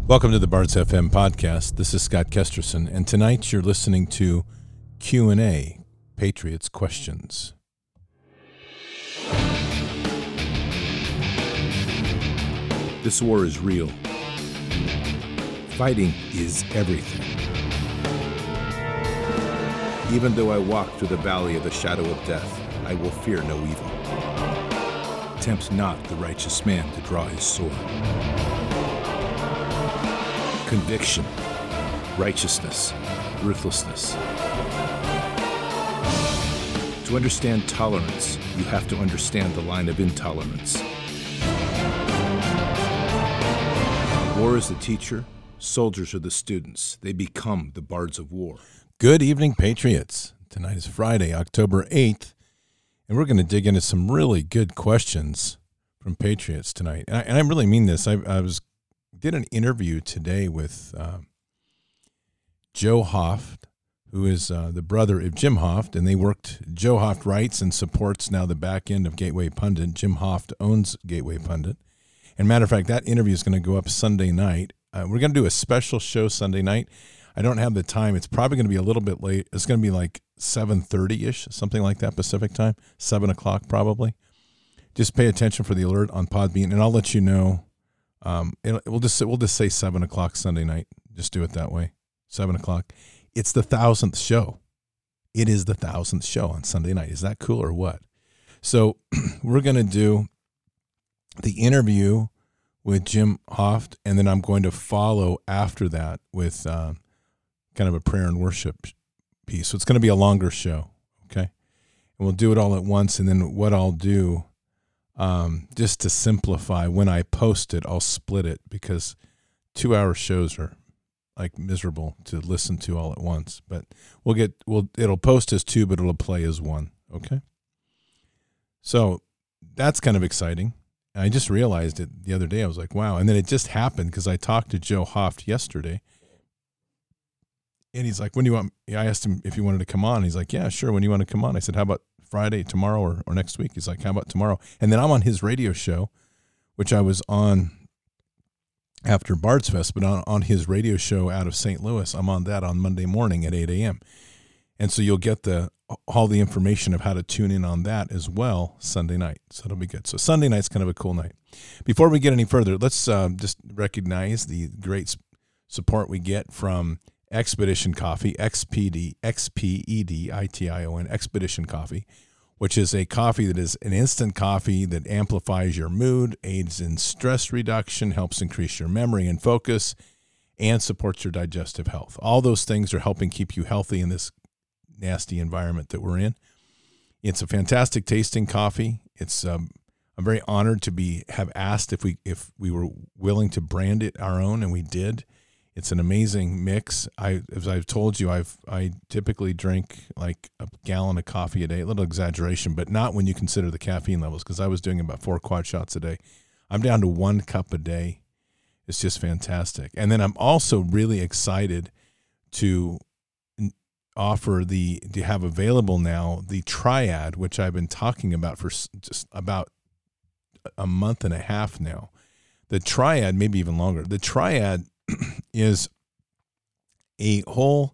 Welcome to the Bards FM podcast. This is Scott Kesterson, and tonight you're listening to Q&A, Patriots Questions. This war is real. Fighting is everything. Even though I walk through the valley of the shadow of death, I will fear no evil. Tempts not the righteous man to draw his sword. Conviction, righteousness, ruthlessness. To understand tolerance, you have to understand the line of intolerance. War is the teacher, soldiers are the students. They become the bards of war. Good evening, Patriots. Tonight is Friday, October 8th, and we're going to dig into some really good questions from Patriots tonight. And I really mean this. I did an interview today with Joe Hoft, who is the brother of Jim Hoft, and they worked. Joe Hoft writes and supports now the back end of Gateway Pundit. Jim Hoft owns Gateway Pundit. And matter of fact, that interview is going to go up Sunday night. We're going to do a special show Sunday night. I don't have the time. It's probably going to be a little bit late. It's going to be like 7:30-ish, something like that Pacific time, 7 o'clock probably. Just pay attention for the alert on Podbean, and I'll let you know. We'll just say 7 o'clock Sunday night. Just do it that way. 7 o'clock. It's the 1,000th show. It is the 1,000th show on Sunday night. Is that cool or what? So we're going to do the interview with Jim Hoft, and then I'm going to follow after that with kind of a prayer and worship piece. So it's going to be a longer show, okay? And we'll do it all at once, and then what I'll do, just to simplify, when I post it, I'll split it because 2-hour shows are like miserable to listen to all at once. But it'll post as 2, but it'll play as 1. Okay. So that's kind of exciting. And I just realized it the other day. I was like, wow. And then it just happened because I talked to Joe Hoft yesterday. And he's like, when do you want? I asked him if he wanted to come on. He's like, yeah, sure. When do you want to come on? I said, how about Friday, tomorrow, or next week? He's like, how about tomorrow? And then I'm on his radio show, which I was on after Bards Fest, but on his radio show out of St. Louis. I'm on that on Monday morning at 8 a.m. And so you'll get all the information of how to tune in on that as well Sunday night. So it'll be good. So Sunday night's kind of a cool night. Before we get any further, let's just recognize the great support we get from Expedition Coffee, Xpedition, Expedition Coffee, which is a coffee that is an instant coffee that amplifies your mood, aids in stress reduction, helps increase your memory and focus, and supports your digestive health. All those things are helping keep you healthy in this nasty environment that we're in. It's a fantastic tasting coffee. It's I'm very honored to have asked if we were willing to brand it our own, and we did. It's an amazing mix. As I've told you, I typically drink like a gallon of coffee a day. A little exaggeration, but not when you consider the caffeine levels, because I was doing about 4 quad shots a day. I'm down to 1 cup a day. It's just fantastic. And then I'm also really excited to have available now the Triad, which I've been talking about for just about a month and a half now. The Triad, maybe even longer. The Triad is a whole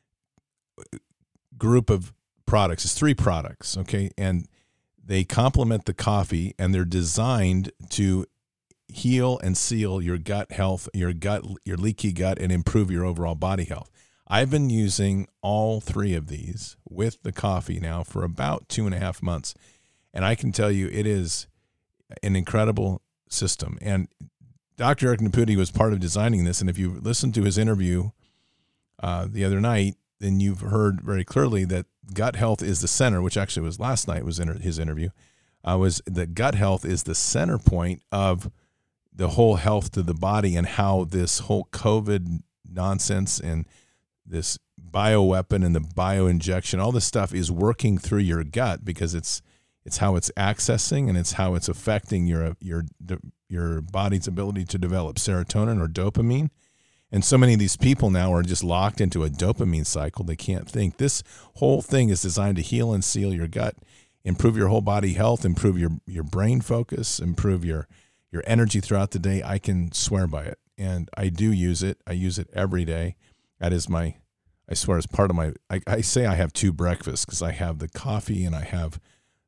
group of products. It's 3 products, okay? And they complement the coffee, and they're designed to heal and seal your gut health, your leaky gut, and improve your overall body health. I've been using all 3 of these with the coffee now for about 2.5 months, and I can tell you it is an incredible system. And Dr. Eric Naputi was part of designing this, and if you listened to his interview the other night, then you've heard very clearly that gut health is the center, which actually was last night was his interview, was that gut health is the center point of the whole health to the body, and how this whole COVID nonsense and this bioweapon and the bioinjection, all this stuff is working through your gut, because it's how it's accessing, and it's how it's affecting your body's ability to develop serotonin or dopamine. And so many of these people now are just locked into a dopamine cycle. They can't think. This whole thing is designed to heal and seal your gut, improve your whole body health, improve your brain focus, improve your energy throughout the day. I can swear by it. and I do use it. I use it every day. That is I swear, it's part of my, I say I have two breakfasts because I have the coffee and I have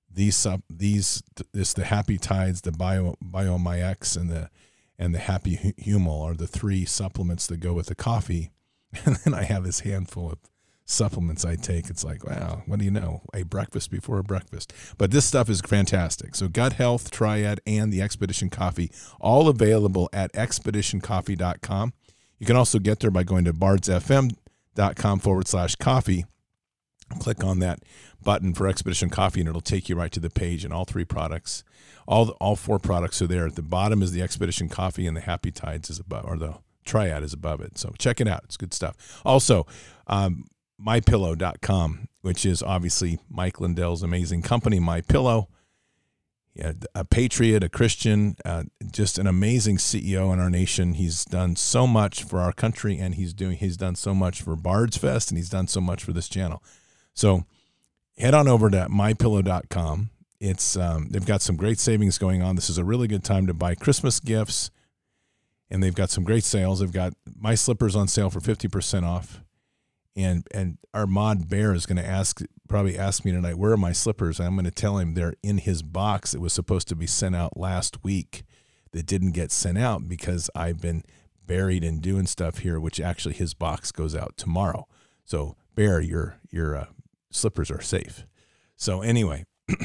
the Happy Tides, the BioMyX, and the Happy Humal are the three supplements that go with the coffee. And then I have this handful of supplements I take. It's like, wow, what do you know? A breakfast before a breakfast. But this stuff is fantastic. So Gut Health, Triad, and the Expedition Coffee, all available at expeditioncoffee.com. You can also get there by going to bardsfm.com/coffee. Click on that button for Expedition Coffee, and it'll take you right to the page. And all three products, all four products are there. At the bottom is the Expedition Coffee, and the Happy Tides is above, or the Triad is above it. So check it out. It's good stuff. Also, MyPillow.com, which is obviously Mike Lindell's amazing company, MyPillow. Yeah, a patriot, a Christian, just an amazing CEO in our nation. He's done so much for our country, and he's done so much for Bards Fest, and he's done so much for this channel. So head on over to MyPillow.com. It's they've got some great savings going on. This is a really good time to buy Christmas gifts, and they've got some great sales. They've got my slippers on sale for 50% off. And our mod Bear is going to probably ask me tonight, where are my slippers? And I'm going to tell him they're in his box that was supposed to be sent out last week that didn't get sent out because I've been buried and doing stuff here, which actually his box goes out tomorrow. So Bear, your slippers are safe. So anyway,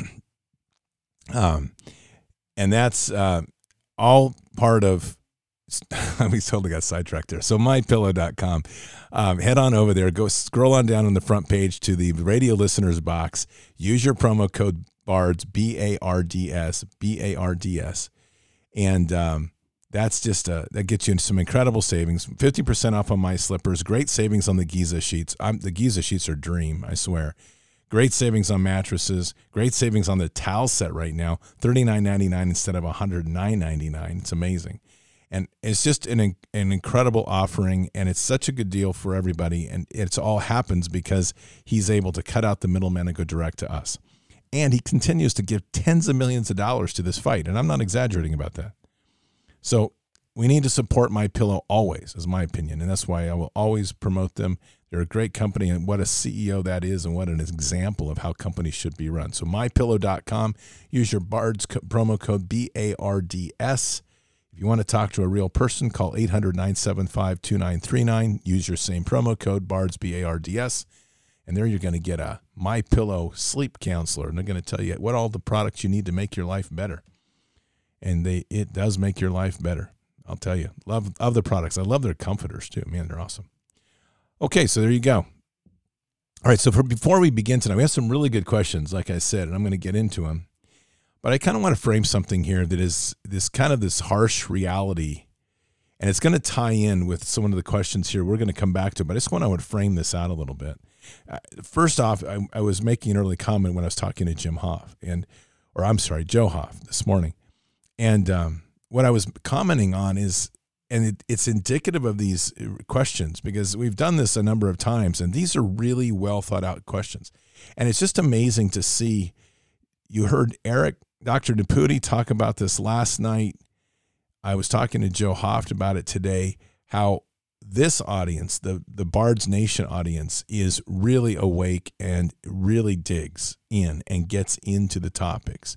and that's all part of, we totally got sidetracked there. So mypillow.com. Head on over there. Go scroll on down on the front page to the radio listeners box. Use your promo code BARDS, BARDS. And that's just that gets you into some incredible savings. 50% off on my slippers. Great savings on the Giza sheets. The Giza sheets are dream, I swear. Great savings on mattresses. Great savings on the towel set right now. $39.99 instead of $109.99. It's amazing. And it's just an incredible offering, and it's such a good deal for everybody. And it's all happens because he's able to cut out the middleman and go direct to us. And he continues to give tens of millions of dollars to this fight, and I'm not exaggerating about that. So we need to support MyPillow always, is my opinion, and that's why I will always promote them. They're a great company, and what a CEO that is, and what an example of how companies should be run. So mypillow.com. Use your BARDS promo code BARDS. If you want to talk to a real person, call 800-975-2939. Use your same promo code, BARDS, BARDS. And there you're going to get a MyPillow sleep counselor. And they're going to tell you what all the products you need to make your life better. And it does make your life better. I'll tell you. Love the products. I love their comforters too. Man, they're awesome. Okay, so there you go. All right, so before we begin tonight, we have some really good questions, like I said, and I'm going to get into them. But I kind of want to frame something here that is this kind of this harsh reality, and it's going to tie in with some of the questions here we're going to come back to, but I just want to frame this out a little bit. First off, I was making an early comment when I was talking to Joe Hoff this morning. And what I was commenting on is, and it's indicative of these questions because we've done this a number of times, and these are really well thought out questions. And it's just amazing to see. You heard Dr. Naputi talk about this last night. I was talking to Joe Hoft about it today, how this audience, the Bards Nation audience, is really awake and really digs in and gets into the topics.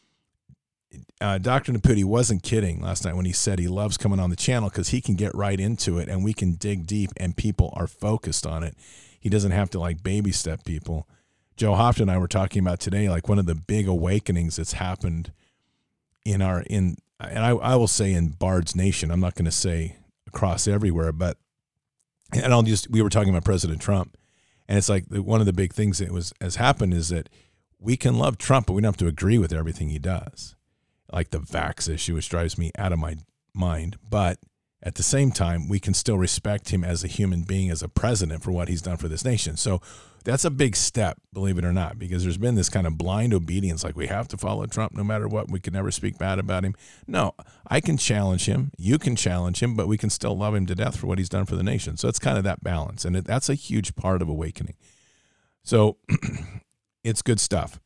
Dr. Naputi wasn't kidding last night when he said he loves coming on the channel because he can get right into it and we can dig deep and people are focused on it. He doesn't have to baby step people. Joe Hoft and I were talking about today, one of the big awakenings that's happened I will say in Bards Nation. I'm not going to say across everywhere, but we were talking about President Trump, and it's one of the big things that has happened is that we can love Trump, but we don't have to agree with everything he does, like the vax issue, which drives me out of my mind. But at the same time, we can still respect him as a human being, as a president, for what he's done for this nation. So that's a big step, believe it or not, because there's been this kind of blind obedience, we have to follow Trump no matter what. We can never speak bad about him. No, I can challenge him. You can challenge him, but we can still love him to death for what he's done for the nation. So it's kind of that balance, and that's a huge part of awakening. So it's good stuff.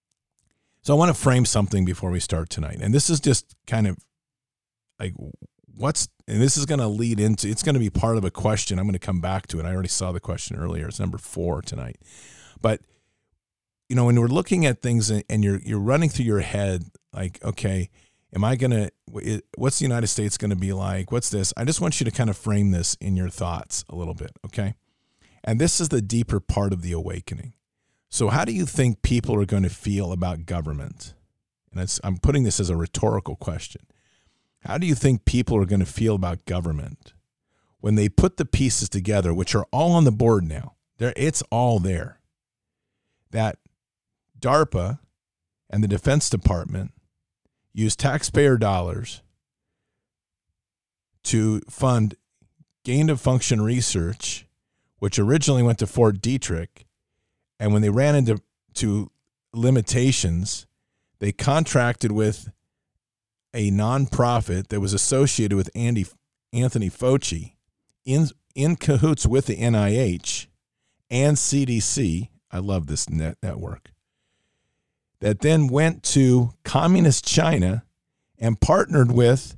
So I want to frame something before we start tonight, and this is just kind of and this is going to lead into, it's going to be part of a question. I'm going to come back to it. I already saw the question earlier. It's number 4 tonight. But, when we're looking at things and you're running through your head, like, okay, what's the United States going to be like? What's this? I just want you to kind of frame this in your thoughts a little bit, okay? And this is the deeper part of the awakening. So how do you think people are going to feel about government? And I'm putting this as a rhetorical question. How do you think people are going to feel about government when they put the pieces together, which are all on the board now? It's all there. That DARPA and the Defense Department use taxpayer dollars to fund gain-of-function research, which originally went to Fort Detrick, and when they ran into limitations, they contracted with a nonprofit that was associated with Anthony Fauci in cahoots with the NIH and CDC. I love this network. That then went to communist China and partnered with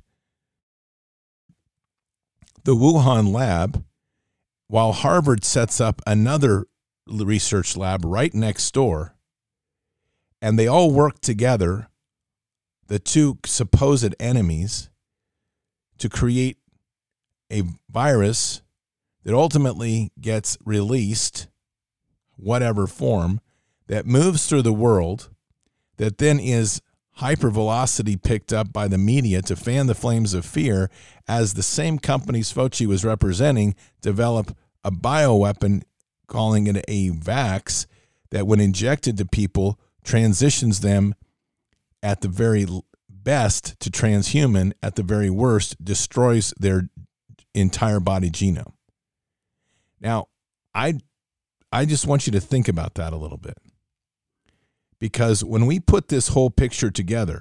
the Wuhan lab, while Harvard sets up another research lab right next door. And they all work together, the two supposed enemies, to create a virus that ultimately gets released, whatever form, that moves through the world, that then is hypervelocity picked up by the media to fan the flames of fear, as the same companies Fauci was representing develop a bioweapon, calling it a vax, that when injected to people transitions them at the very best to transhuman, at the very worst destroys their entire body genome. Now, I just want you to think about that a little bit. Because when we put this whole picture together,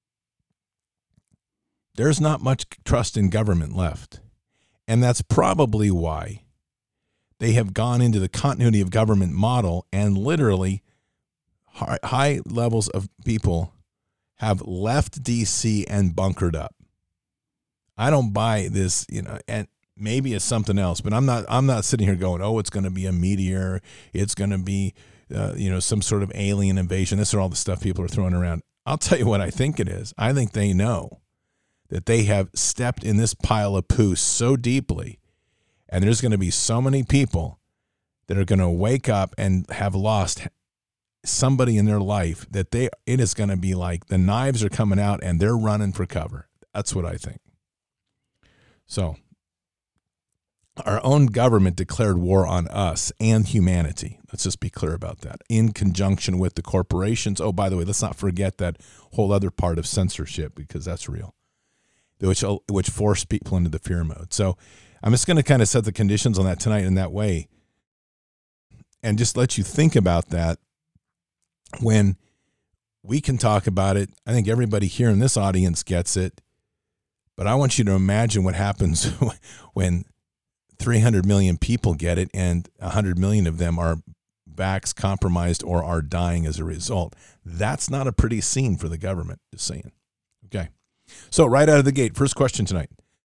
there's not much trust in government left. And that's probably why they have gone into the continuity of government model, and literally high levels of people have left DC and bunkered up. I don't buy this, and maybe it's something else, but I'm not sitting here going, oh, it's going to be a meteor, it's going to be some sort of alien invasion. This is all the stuff people are throwing around. I'll tell you what I think it is. I think they know that they have stepped in this pile of poo so deeply, and there's going to be so many people that are going to wake up and have lost somebody in their life that it is going to be like the knives are coming out and they're running for cover. That's what I think. So, our own government declared war on us and humanity. Let's just be clear about that. In conjunction with the corporations. Oh, by the way, let's not forget that whole other part of censorship, because that's real, which forced people into the fear mode. So I'm just going to kind of set the conditions on that tonight in that way and just let you think about that when we can talk about it. I think everybody here in this audience gets it, but I want you to imagine what happens when 300 million people get it and 100 million of them are vax compromised or are dying as a result. That's not a pretty scene for the government, just saying. Okay. So right out of the gate, first question tonight.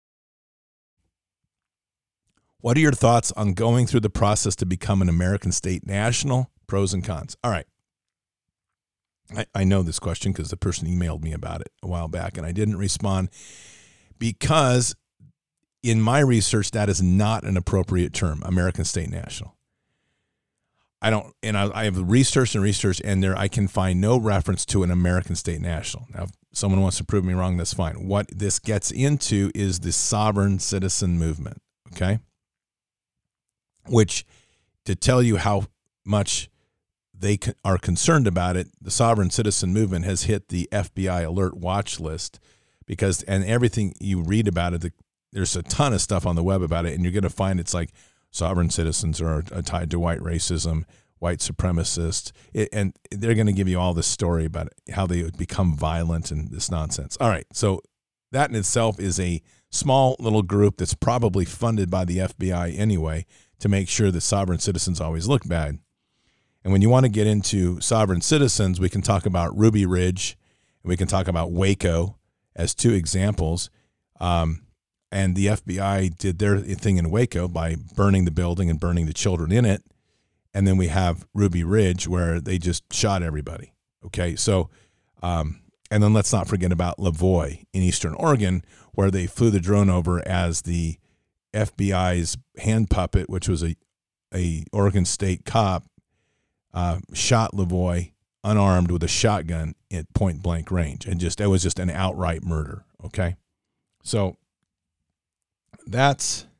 What are your thoughts on going through the process to become an American state national? Pros and cons. All right. I know this question because the person emailed me about it a while back, and I didn't respond because in my research, that is not an appropriate term, American state national. I have researched, and there I can find no reference to an American state national. Now, if someone wants to prove me wrong, that's fine. What this gets into is the sovereign citizen movement, okay? Which, to tell you how much they are concerned about it, the sovereign citizen movement has hit the FBI alert watch list and everything you read about it, there's a ton of stuff on the web about it, and you're going to find it's like sovereign citizens are tied to white racism, white supremacists, and they're going to give you all this story about how they would become violent and this nonsense. All right, so that in itself is a small little group that's probably funded by the FBI anyway to make sure that sovereign citizens always look bad. And when you want to get into sovereign citizens, we can talk about Ruby Ridge, and we can talk about Waco as two examples. And the FBI did their thing in Waco by burning the building and burning the children in it. And then we have Ruby Ridge where they just shot everybody. Okay, so, and then let's not forget about Lavoie in Eastern Oregon, where they flew the drone over as the FBI's hand puppet, which was a Oregon State cop, shot Lavoie unarmed with a shotgun at point blank range. And it was just an outright murder. Okay, so that's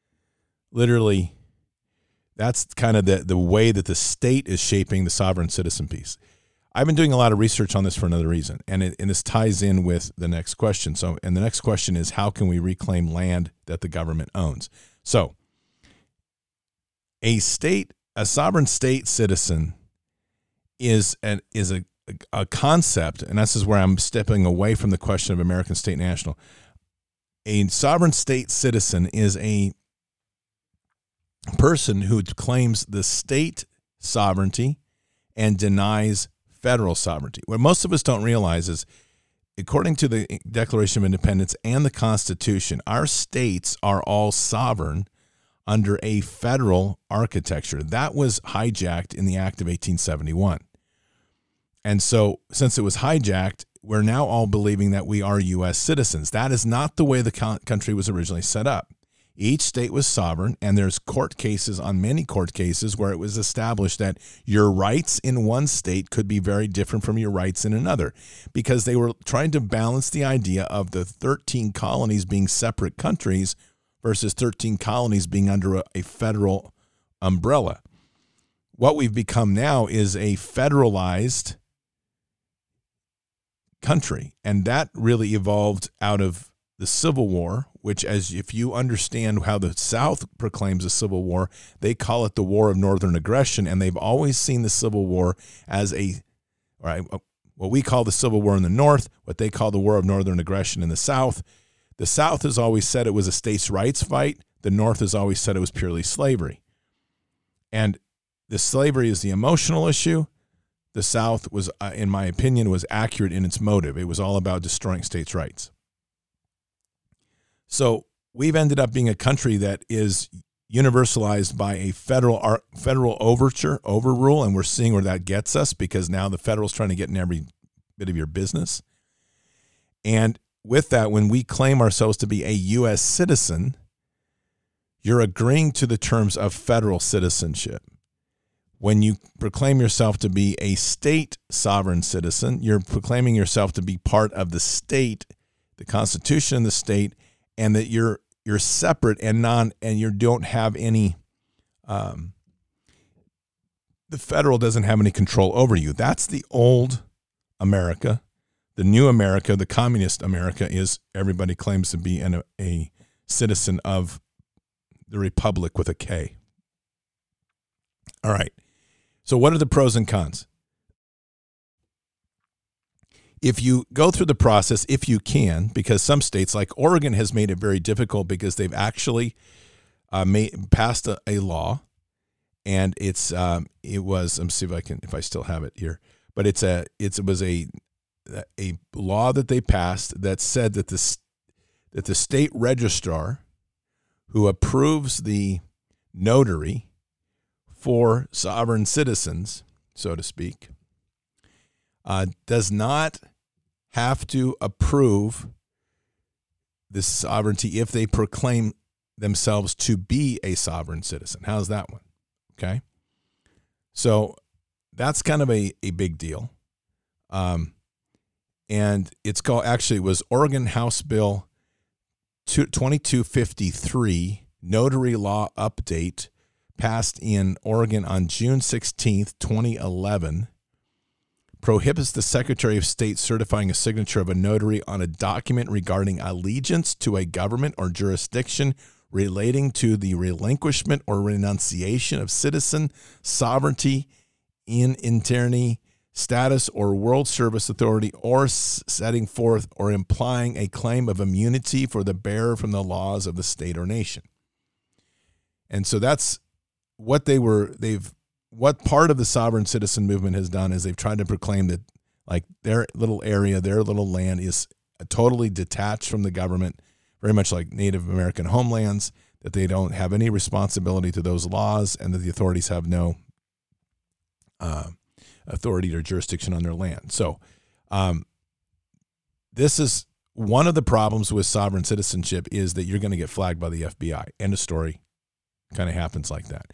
kind of the way that the state is shaping the sovereign citizen piece. I've been doing a lot of research on this for another reason, and this ties in with the next question. So, and the next question is, how can we reclaim land that the government owns? So, a sovereign state citizen is a concept, and this is where I'm stepping away from the question of American state national. A sovereign state citizen is a person who claims the state sovereignty and denies federal sovereignty. What most of us don't realize is, according to the Declaration of Independence and the Constitution, our states are all sovereign under a federal architecture. That was hijacked in the Act of 1871. And so, since it was hijacked, we're now all believing that we are U.S. citizens. That is not the way the country was originally set up. Each state was sovereign, and there's many court cases where it was established that your rights in one state could be very different from your rights in another, because they were trying to balance the idea of the 13 colonies being separate countries versus 13 colonies being under a federal umbrella. What we've become now is a federalized country, and that really evolved out of the Civil War, which, if you understand how the South proclaims a civil war, they call it the War of Northern Aggression, and they've always seen the Civil War as what we call the Civil War in the North, what they call the War of Northern Aggression in the South. The South has always said it was a states' rights fight. The North has always said it was purely slavery. And the slavery is the emotional issue. The South was, in my opinion, was accurate in its motive. It was all about destroying states' rights. So we've ended up being a country that is universalized by a federal overrule, and we're seeing where that gets us, because now the federal's trying to get in every bit of your business. And with that, when we claim ourselves to be a U.S. citizen, you're agreeing to the terms of federal citizenship. When you proclaim yourself to be a state sovereign citizen, you're proclaiming yourself to be part of the state, the Constitution of the state, and that you're separate and you don't have any, the federal doesn't have any control over you. That's the old America. The new America, the communist America, is everybody claims to be a citizen of the Republic with a K. All right. So what are the pros and cons? If you go through the process, if you can, because some states like Oregon has made it very difficult, because they've actually passed a law, and it was, let me see if I still have it here, but it was a law that they passed that said that the state registrar who approves the notary for sovereign citizens, so to speak, does not have to approve this sovereignty if they proclaim themselves to be a sovereign citizen. How's that one? Okay. So that's kind of a big deal. And it's called, actually, it was Oregon House Bill 2253, Notary Law Update, passed in Oregon on June 16th, 2011. Prohibits the Secretary of State certifying a signature of a notary on a document regarding allegiance to a government or jurisdiction relating to the relinquishment or renunciation of citizen sovereignty in interim status or world service authority, or setting forth or implying a claim of immunity for the bearer from the laws of the state or nation. And so that's what what part of the sovereign citizen movement has done is they've tried to proclaim that, like, their little area, their little land is totally detached from the government, very much like Native American homelands, that they don't have any responsibility to those laws and that the authorities have no authority or jurisdiction on their land. So this is one of the problems with sovereign citizenship, is that you're going to get flagged by the FBI. End of story. Kind of happens like that.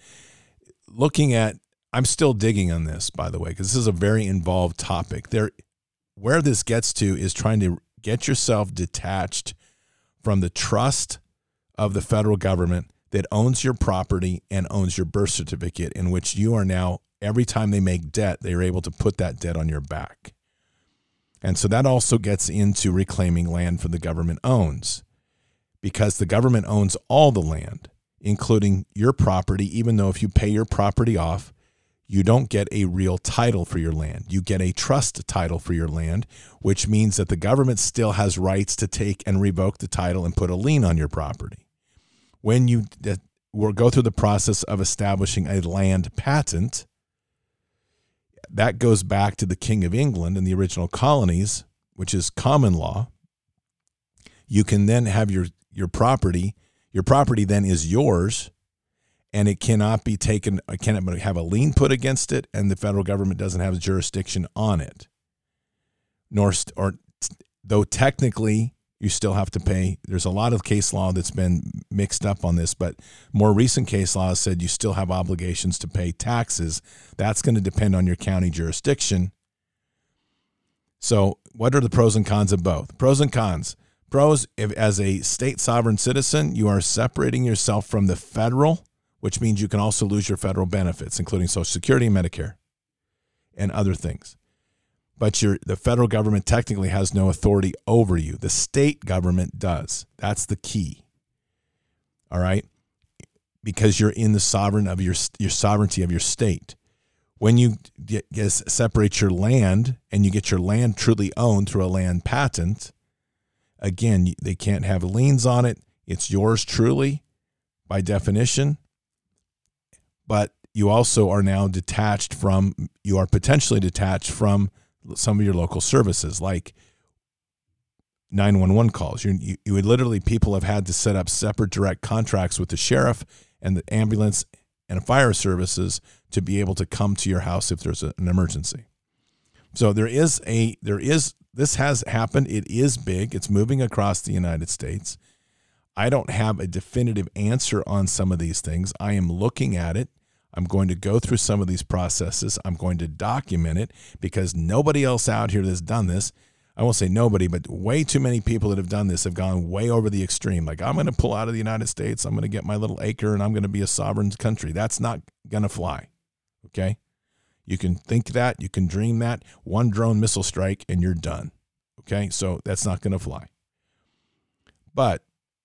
I'm still digging on this, by the way, because this is a very involved topic. Where this gets to is trying to get yourself detached from the trust of the federal government that owns your property and owns your birth certificate, in which you are now, every time they make debt, they are able to put that debt on your back. And so that also gets into reclaiming land for the government owns, because the government owns all the land, including your property. Even though if you pay your property off, you don't get a real title for your land. You get a trust title for your land, which means that the government still has rights to take and revoke the title and put a lien on your property. When you will go through the process of establishing a land patent, that goes back to the King of England and the original colonies, which is common law. You can then have your property. Your property then is yours, and it cannot be taken. It cannot have a lien put against it, and the federal government doesn't have jurisdiction on it. Though technically you still have to pay. There's a lot of case law that's been mixed up on this, but more recent case law has said you still have obligations to pay taxes. That's going to depend on your county jurisdiction. So what are the pros and cons of both? Pros and cons. Pros, as a state sovereign citizen, you are separating yourself from the federal, which means you can also lose your federal benefits, including Social Security and Medicare and other things. But the federal government technically has no authority over you. The state government does. That's the key. All right? Because you're in the sovereignty of your state. When you separate your land and you get your land truly owned through a land patent, again, they can't have liens on it. It's yours truly by definition. But you also are now potentially detached from some of your local services, like 911 calls. You would literally, people have had to set up separate direct contracts with the sheriff and the ambulance and fire services to be able to come to your house if there's an emergency. So this has happened. It is big. It's moving across the United States. I don't have a definitive answer on some of these things. I am looking at it. I'm going to go through some of these processes. I'm going to document it, because nobody else out here that's done this, I won't say nobody, but way too many people that have done this have gone way over the extreme. Like, I'm going to pull out of the United States. I'm going to get my little acre and I'm going to be a sovereign country. That's not going to fly. Okay? You can think that, you can dream that, one drone missile strike and you're done. Okay? So that's not going to fly. But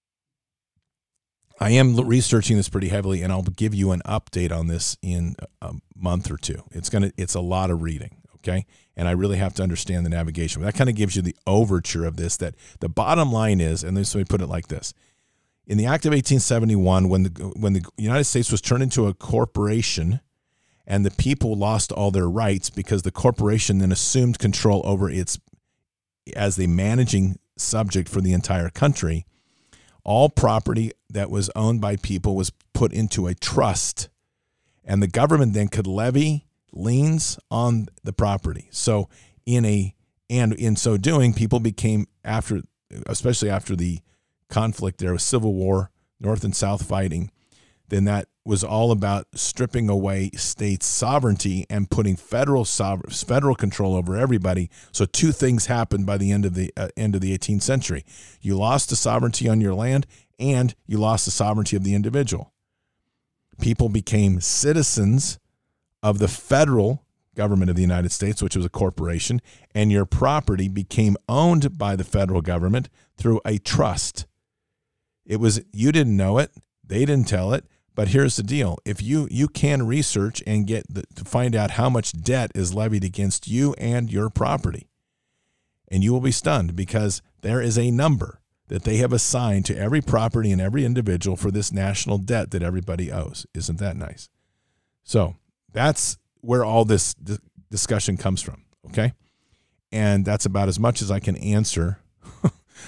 I am researching this pretty heavily, and I'll give you an update on this in a month or two. It's a lot of reading, okay? And I really have to understand the navigation. But that kind of gives you the overture of this, that the bottom line is, and let me put it like this. In the Act of 1871, when the United States was turned into a corporation and the people lost all their rights because the corporation then assumed control over its as the managing subject for the entire country, all property that was owned by people was put into a trust, and the government then could levy liens on the property. So in so doing, people became, especially after the conflict, there was civil war, North and South fighting, then that was all about stripping away state sovereignty and putting federal control over everybody. So two things happened by the end of the 18th century. You lost the sovereignty on your land, and you lost the sovereignty of the individual. People became citizens of the federal government of the United States, which was a corporation, and your property became owned by the federal government through a trust. You didn't know it, they didn't tell it. But here's the deal. If you can research and to find out how much debt is levied against you and your property. And you will be stunned, because there is a number that they have assigned to every property and every individual for this national debt that everybody owes. Isn't that nice? So that's where all this discussion comes from, okay? And that's about as much as I can answer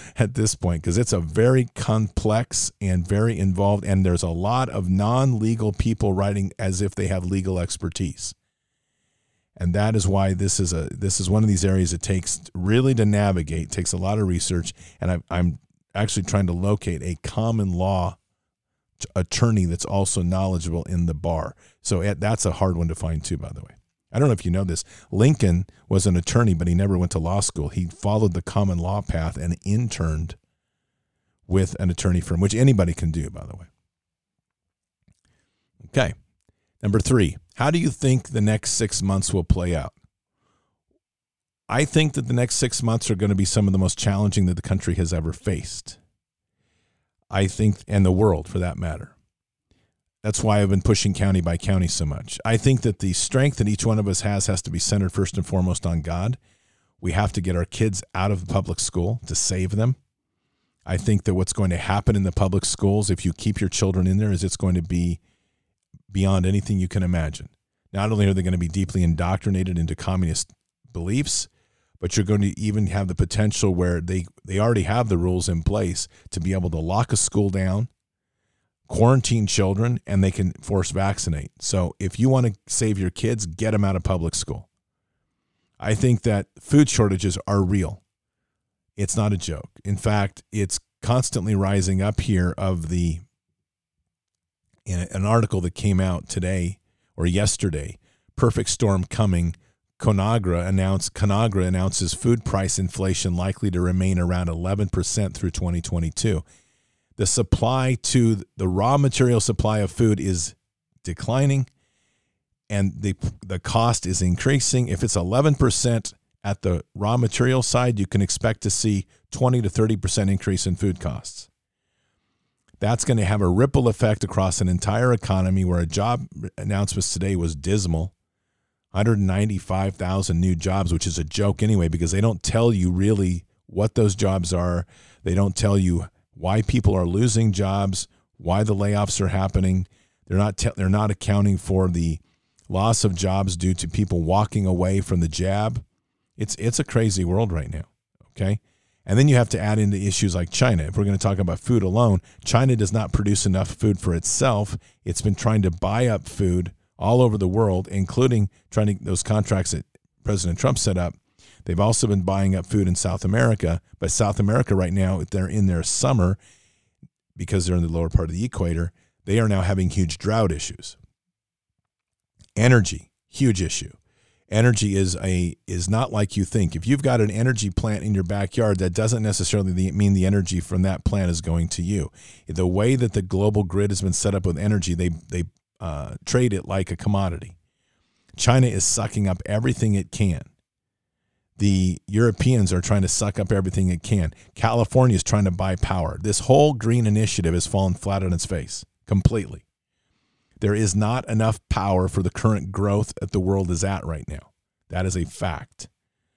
at this point, because it's a very complex and very involved, and there's a lot of non-legal people writing as if they have legal expertise. And that is why this is one of these areas it takes really to navigate, takes a lot of research, and I'm actually trying to locate a common law attorney that's also knowledgeable in the bar. So that's a hard one to find too, by the way. I don't know if you know this. Lincoln was an attorney, but he never went to law school. He followed the common law path and interned with an attorney firm, which anybody can do, by the way. Okay. Number 3, how do you think the next 6 months will play out? I think that the next 6 months are going to be some of the most challenging that the country has ever faced. I think, and the world for that matter. That's why I've been pushing county by county so much. I think that the strength that each one of us has to be centered first and foremost on God. We have to get our kids out of the public school to save them. I think that what's going to happen in the public schools, if you keep your children in there, is it's going to be beyond anything you can imagine. Not only are they going to be deeply indoctrinated into communist beliefs, but you're going to even have the potential where they already have the rules in place to be able to lock a school down, quarantine children, and they can force vaccinate. So if you want to save your kids, get them out of public school. I think that food shortages are real. It's not a joke. In fact, it's constantly rising up here in an article that came out today or yesterday, Perfect Storm Coming. Conagra announces food price inflation likely to remain around 11% through 2022. The raw material supply of food is declining, and the cost is increasing. If it's 11% at the raw material side, you can expect to see 20 to 30% increase in food costs. That's going to have a ripple effect across an entire economy where a job announcements today was dismal. 195,000 new jobs, which is a joke anyway, because they don't tell you really what those jobs are. They don't tell you why people are losing jobs, why the layoffs are happening. They're not accounting for the loss of jobs due to people walking away from the jab. It's a crazy world right now, okay? And then you have to add into issues like China. If we're going to talk about food alone, China does not produce enough food for itself. It's been trying to buy up food all over the world, including those contracts that President Trump set up. They've also been buying up food in South America, but South America right now, they're in their summer because they're in the lower part of the equator. They are now having huge drought issues. Energy, huge issue. Energy is not like you think. If you've got an energy plant in your backyard, that doesn't necessarily mean the energy from that plant is going to you. The way that the global grid has been set up with energy, they trade it like a commodity. China is sucking up everything it can. The Europeans are trying to suck up everything it can. California is trying to buy power. This whole green initiative has fallen flat on its face completely. There is not enough power for the current growth that the world is at right now. That is a fact.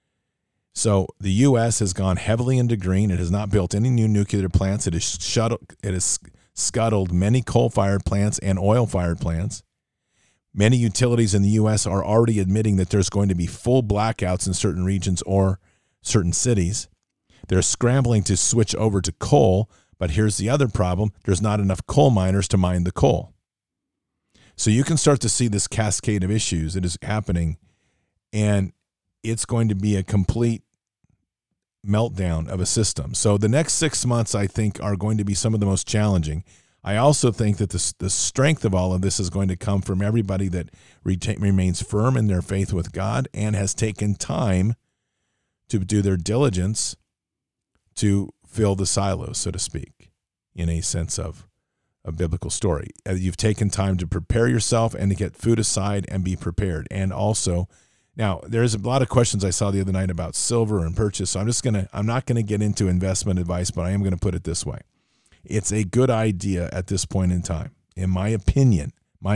So the U.S. has gone heavily into green. It has not built any new nuclear plants. It has scuttled many coal-fired plants and oil-fired plants. Many utilities in the U.S. are already admitting that there's going to be full blackouts in certain regions or certain cities. They're scrambling to switch over to coal, but here's the other problem. There's not enough coal miners to mine the coal. So you can start to see this cascade of issues that is happening, and it's going to be a complete meltdown of a system. So the next 6 months, I think, are going to be some of the most challenging. I also think that the strength of all of this is going to come from everybody that remains firm in their faith with God and has taken time to do their diligence to fill the silos, so to speak, in a sense of a biblical story. You've taken time to prepare yourself and to get food aside and be prepared. And also, now there's a lot of questions I saw the other night about silver and purchase. So I'm not going to get into investment advice, but I am going to put it this way. It's a good idea at this point in time. In my opinion,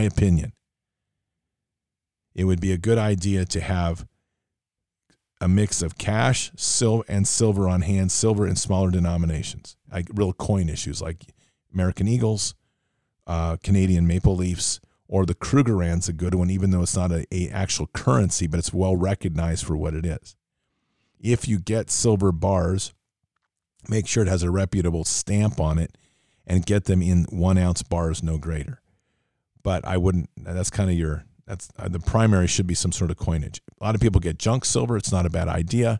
it would be a good idea to have a mix of cash, silver on hand, silver in smaller denominations, like real coin issues like American Eagles, Canadian Maple Leafs, or the Krugerrand's a good one, even though it's not a actual currency, but it's well recognized for what it is. If you get silver bars, make sure it has a reputable stamp on it, and get them in 1 ounce bars, no greater. But I wouldn't, that's kind of the primary should be some sort of coinage. A lot of people get junk silver. It's not a bad idea.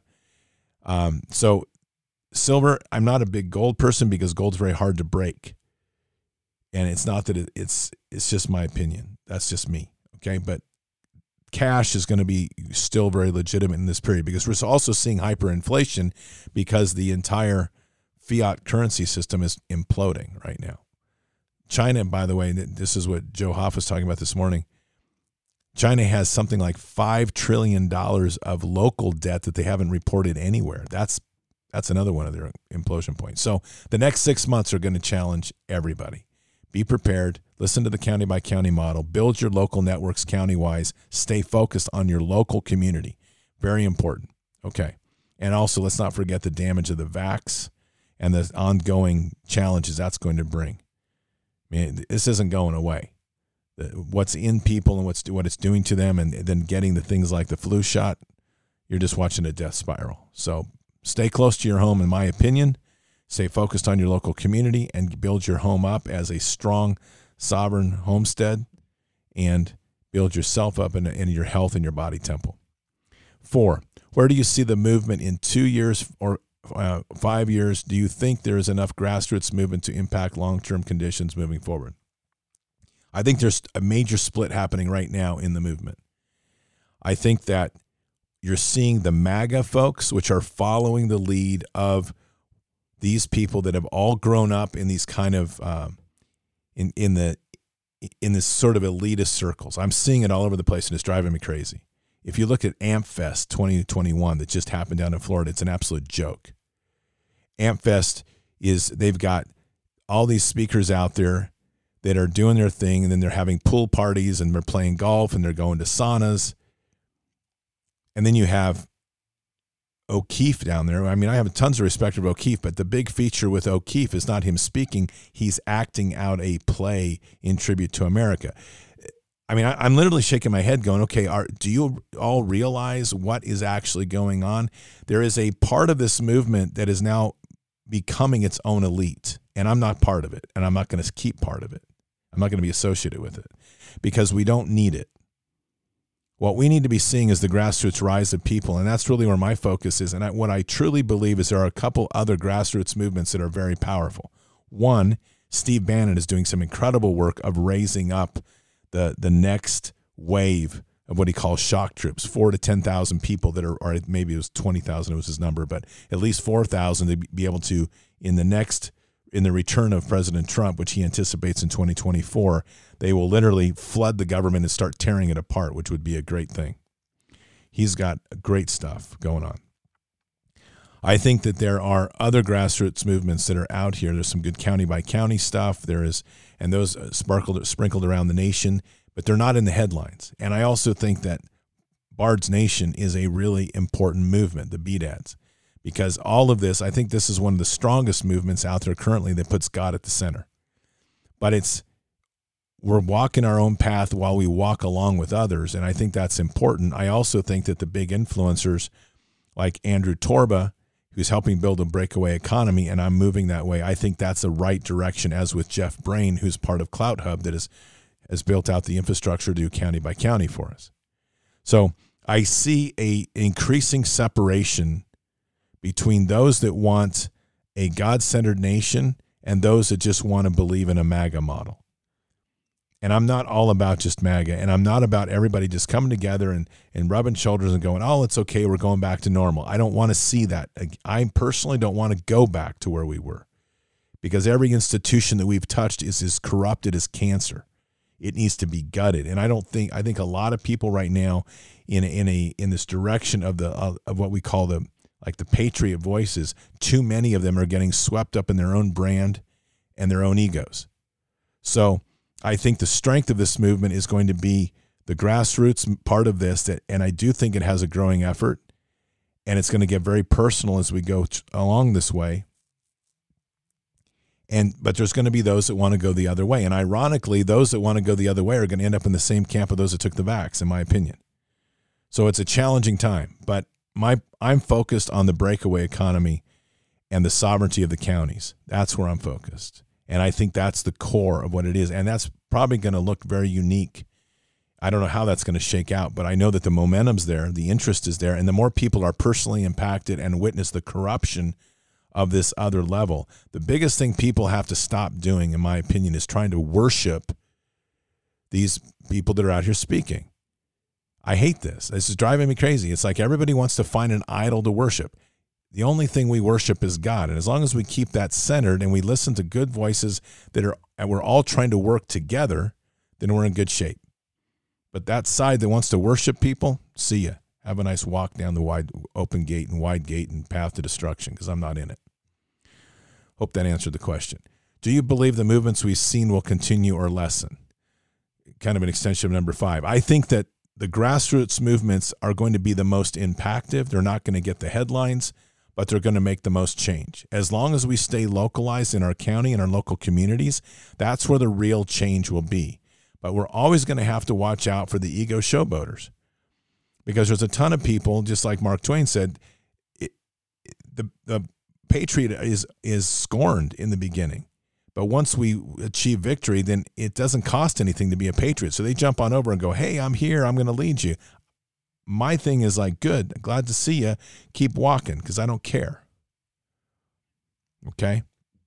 So silver, I'm not a big gold person because gold's very hard to break. And it's not that it's just my opinion. That's just me. Okay. But cash is going to be still very legitimate in this period because we're also seeing hyperinflation because the entire fiat currency system is imploding right now. China, by the way, this is what Joe Hoff was talking about this morning. China has something like $5 trillion of local debt that they haven't reported anywhere. That's another one of their implosion points. So the next 6 months are going to challenge everybody. Be prepared. Listen to the county-by-county model. Build your local networks county-wise. Stay focused on your local community. Very important. Okay. And also, let's not forget the damage of the vax and the ongoing challenges that's going to bring. I mean, this isn't going away. What's in people and what it's doing to them, and then getting the things like the flu shot, you're just watching a death spiral. So stay close to your home, in my opinion. Stay focused on your local community and build your home up as a strong, sovereign homestead, and build yourself up in your health and your body temple. 4, where do you see the movement in 2 years or 5 years? Do you think there is enough grassroots movement to impact long-term conditions moving forward? I think there's a major split happening right now in the movement. I think that you're seeing the MAGA folks, which are following the lead of these people that have all grown up in these kind of in this sort of elitist circles. I'm seeing it all over the place, and it's driving me crazy. If you look at AmpFest 2021 that just happened down in Florida, it's an absolute joke. AmpFest they've got all these speakers out there that are doing their thing, and then they're having pool parties, and they're playing golf, and they're going to saunas. And then you have O'Keefe down there. I mean, I have tons of respect for O'Keefe, but the big feature with O'Keefe is not him speaking. He's acting out a play in tribute to America. I mean, I'm literally shaking my head going, okay, do you all realize what is actually going on? There is a part of this movement that is now becoming its own elite, and I'm not part of it, and I'm not going to keep part of it. I'm not going to be associated with it because we don't need it. What we need to be seeing is the grassroots rise of people, and that's really where my focus is. And what I truly believe is there are a couple other grassroots movements that are very powerful. One, Steve Bannon is doing some incredible work of raising up the next wave of what he calls shock troops, 4,000 to 10,000 people that are, or maybe it was 20,000 was his number, but at least 4,000 to be able to, in the return of President Trump, which he anticipates in 2024, they will literally flood the government and start tearing it apart, which would be a great thing. He's got great stuff going on. I think that there are other grassroots movements that are out here. There's some good county-by-county stuff. There is, and those sprinkled around the nation, but they're not in the headlines. And I also think that Bard's Nation is a really important movement, the BDADs, because all of this, I think this is one of the strongest movements out there currently that puts God at the center. But we're walking our own path while we walk along with others, and I think that's important. I also think that the big influencers like Andrew Torba, who's helping build a breakaway economy, and I'm moving that way, I think that's the right direction, as with Jeff Brain, who's part of Clout Hub that has built out the infrastructure to do county by county for us. So I see a increasing separation between those that want a God-centered nation and those that just want to believe in a MAGA model. And I'm not all about just MAGA, and I'm not about everybody just coming together and rubbing shoulders and going, oh, it's okay, we're going back to normal. I don't want to see that. I personally don't want to go back to where we were, because every institution that we've touched is as corrupted as cancer. It needs to be gutted. And I think a lot of people right now in this direction of what we call the patriot voices, too many of them are getting swept up in their own brand and their own egos. So I think the strength of this movement is going to be the grassroots part of this, and I do think it has a growing effort, and it's going to get very personal as we go along this way. But there's going to be those that want to go the other way, and ironically, those that want to go the other way are going to end up in the same camp of those that took the vax, in my opinion. So it's a challenging time, but I'm focused on the breakaway economy and the sovereignty of the counties. That's where I'm focused. And I think that's the core of what it is. And that's probably going to look very unique. I don't know how that's going to shake out, but I know that the momentum's there, the interest is there, and the more people are personally impacted and witness the corruption of this other level, the biggest thing people have to stop doing, in my opinion, is trying to worship these people that are out here speaking. I hate this. This is driving me crazy. It's like everybody wants to find an idol to worship. The only thing we worship is God. And as long as we keep that centered and we listen to good voices and we're all trying to work together, then we're in good shape. But that side that wants to worship people, see ya. Have a nice walk down the wide open gate and path to destruction, because I'm not in it. Hope that answered the question. Do you believe the movements we've seen will continue or lessen? Kind of an extension of number 5. I think that the grassroots movements are going to be the most impactful. They're not going to get the headlines, but they're going to make the most change. As long as we stay localized in our county and our local communities, that's where the real change will be. But we're always going to have to watch out for the ego showboaters, because there's a ton of people, just like Mark Twain said, the patriot is scorned in the beginning. But once we achieve victory, then it doesn't cost anything to be a patriot. So they jump on over and go, hey, I'm here. I'm going to lead you. My thing is like, good, glad to see you. Keep walking, because I don't care. Okay?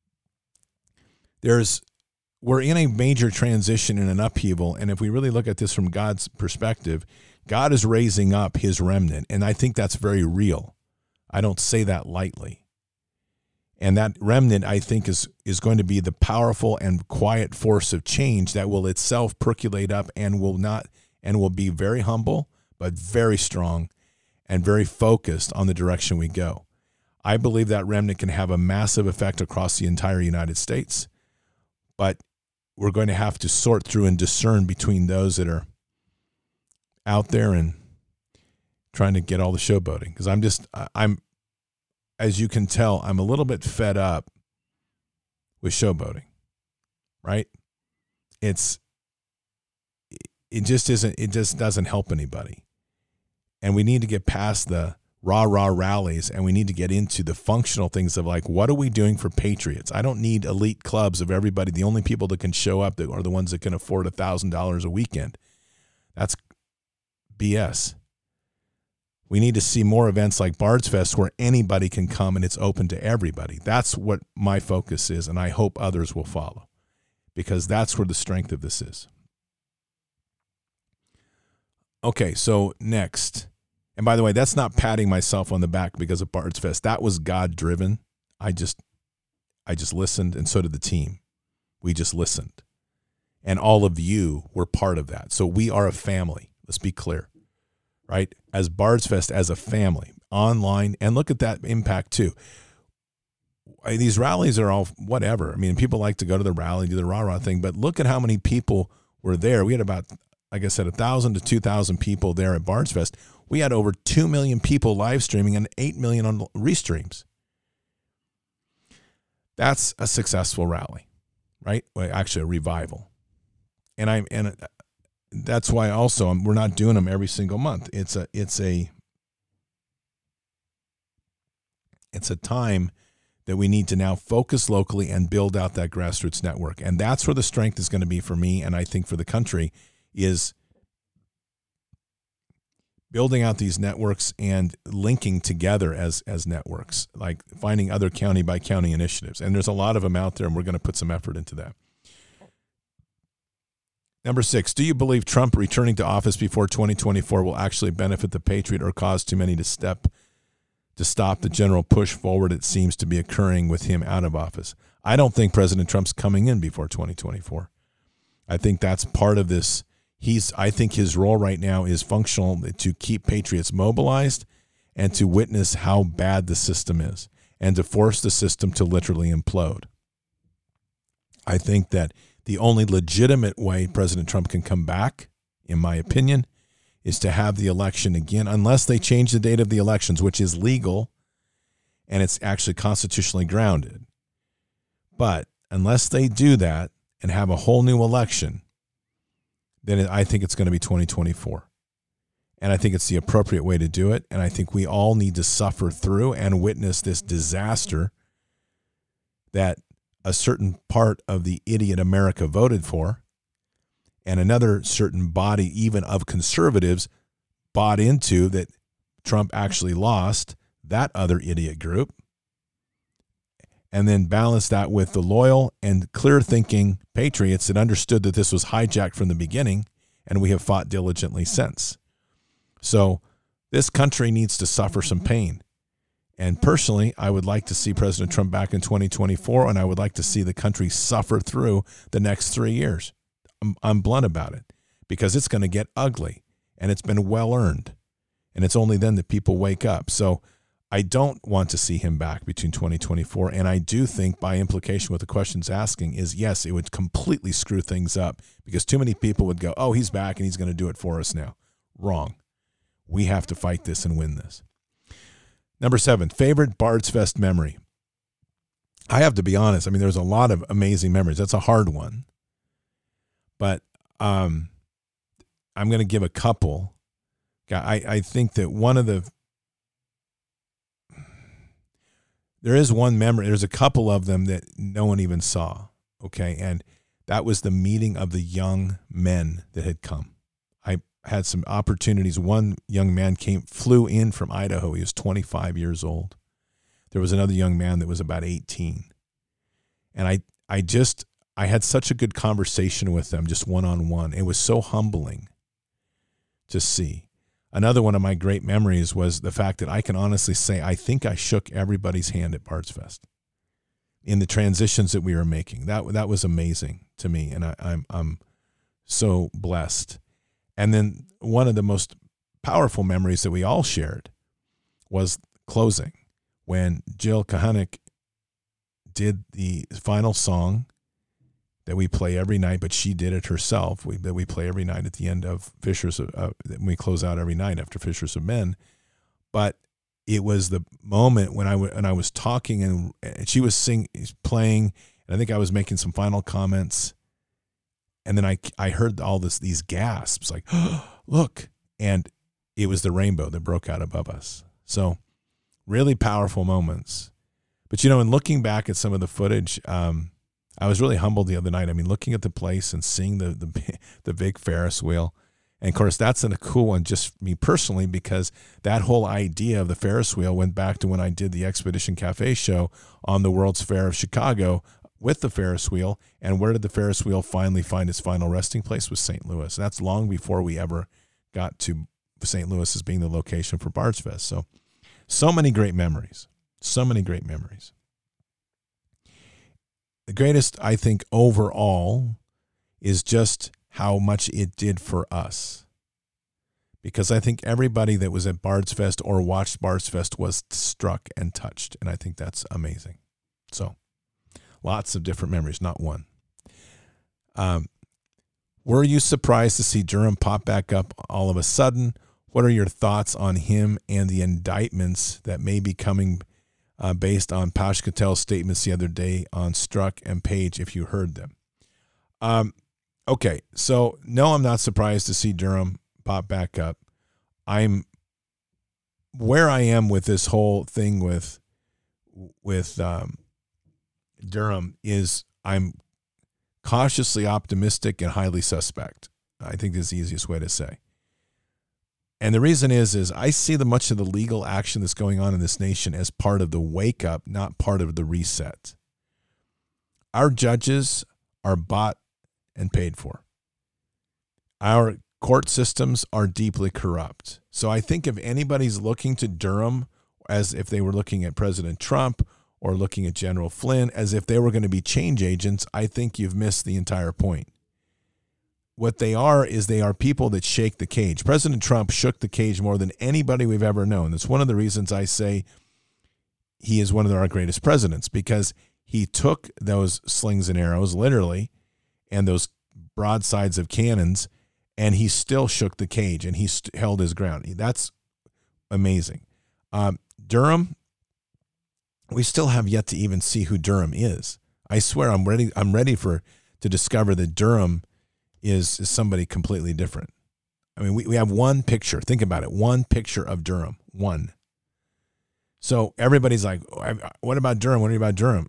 We're in a major transition and an upheaval, and if we really look at this from God's perspective, God is raising up his remnant, and I think that's very real. I don't say that lightly. And that remnant, I think, is going to be the powerful and quiet force of change that will itself percolate up and will be very humble, but very strong and very focused on the direction we go. I believe that remnant can have a massive effect across the entire United States, but we're going to have to sort through and discern between those that are out there and trying to get all the showboating. Because I'm, as you can tell, I'm a little bit fed up with showboating, right? It just doesn't help anybody. And we need to get past the rah-rah rallies, and we need to get into the functional things of like, what are we doing for patriots? I don't need elite clubs of everybody. The only people that can show up that are the ones that can afford $1,000 a weekend. That's BS. We need to see more events like Bard's Fest where anybody can come and it's open to everybody. That's what my focus is, and I hope others will follow, because that's where the strength of this is. Okay, so next. And by the way, that's not patting myself on the back because of Bard's Fest. That was God-driven. I just listened, and so did the team. We just listened. And all of you were part of that. So we are a family. Let's be clear. Right? As Bard's Fest, as a family, online, and look at that impact too. These rallies are all whatever. I mean, people like to go to the rally, do the rah-rah thing, but look at how many people were there. We had about, like I said, 1,000 to 2,000 people there at Bard's Fest. We had over 2 million people live streaming and 8 million on restreams. That's a successful rally, right? Well, actually, a revival. And that's why also we're not doing them every single month. It's a time that we need to now focus locally and build out that grassroots network. And that's where the strength is going to be for me, and I think for the country, is building out these networks and linking together as networks, like finding other county by county initiatives. And there's a lot of them out there, and we're going to put some effort into that. Number 6, do you believe Trump returning to office before 2024 will actually benefit the patriot or cause too many to stop the general push forward it seems to be occurring with him out of office? I don't think President Trump's coming in before 2024. I think that's part of this. I think his role right now is functional to keep patriots mobilized and to witness how bad the system is and to force the system to literally implode. I think that the only legitimate way President Trump can come back, in my opinion, is to have the election again, unless they change the date of the elections, which is legal and it's actually constitutionally grounded. But unless they do that and have a whole new election, then I think it's going to be 2024. And I think it's the appropriate way to do it. And I think we all need to suffer through and witness this disaster that a certain part of the idiot America voted for, and another certain body, even of conservatives, bought into that Trump actually lost that other idiot group, and then balance that with the loyal and clear-thinking patriots that understood that this was hijacked from the beginning, and we have fought diligently since. So this country needs to suffer some pain. And personally, I would like to see President Trump back in 2024, and I would like to see the country suffer through the next 3 years. I'm blunt about it, because it's going to get ugly, and it's been well-earned, and it's only then that people wake up. So I don't want to see him back between 2024, and I do think by implication what the question's asking is, yes, it would completely screw things up, because too many people would go, oh, he's back and he's going to do it for us now. Wrong. We have to fight this and win this. Number 7, favorite Bard's Fest memory. I have to be honest. I mean, there's a lot of amazing memories. That's a hard one. But I'm going to give a couple. I think that there is one memory. There's a couple of them that no one even saw. Okay. And that was the meeting of the young men that had come. I had some opportunities. One young man flew in from Idaho. He was 25 years old. There was another young man that was about 18. And I had such a good conversation with them, just one-on-one. It was so humbling to see. Another one of my great memories was the fact that I can honestly say I think I shook everybody's hand at Bard's Fest in the transitions that we were making. That was amazing to me, and I'm so blessed. And then one of the most powerful memories that we all shared was closing, when Jill Kahunik did the final song that we play every night, but she did it herself. That we play every night at the end of Fishers. We close out every night after Fishers of Men. But it was the moment when I was talking and she was playing, and I think I was making some final comments, and then I heard all these gasps, like, oh, look, and it was the rainbow that broke out above us. So really powerful moments. But in looking back at some of the footage, I was really humbled the other night. I mean, looking at the place and seeing the big Ferris wheel. And, of course, that's a cool one, just me personally, because that whole idea of the Ferris wheel went back to when I did the Expedition Cafe show on the World's Fair of Chicago with the Ferris wheel. And where did the Ferris wheel finally find its final resting place? Was St. Louis. And that's long before we ever got to St. Louis as being the location for Bard's Fest. So many great memories. So many great memories. The greatest, I think, overall is just how much it did for us. Because I think everybody that was at Bard's Fest or watched Bard's Fest was struck and touched. And I think that's amazing. So lots of different memories, not one. Were you surprised to see Durham pop back up all of a sudden? What are your thoughts on him and the indictments that may be coming based on Pash Patel's statements the other day on Strzok and Page, if you heard them? Okay, so no, I'm not surprised to see Durham pop back up. Where I am with this whole thing with Durham is I'm cautiously optimistic and highly suspect. I think that's the easiest way to say. And the reason is I see much of the legal action that's going on in this nation as part of the wake up, not part of the reset. Our judges are bought and paid for. Our court systems are deeply corrupt. So I think if anybody's looking to Durham as if they were looking at President Trump or looking at General Flynn as if they were going to be change agents, I think you've missed the entire point. What they are is they are people that shake the cage. President Trump shook the cage more than anybody we've ever known. That's one of the reasons I say he is one of our greatest presidents, because he took those slings and arrows, literally, and those broadsides of cannons, and he still shook the cage, and he held his ground. That's amazing. Durham, we still have yet to even see who Durham is. I swear I'm ready to discover that Durham is somebody completely different. I mean, we have one picture. Think about it. One picture of Durham. One. So everybody's like, what about Durham? What about Durham?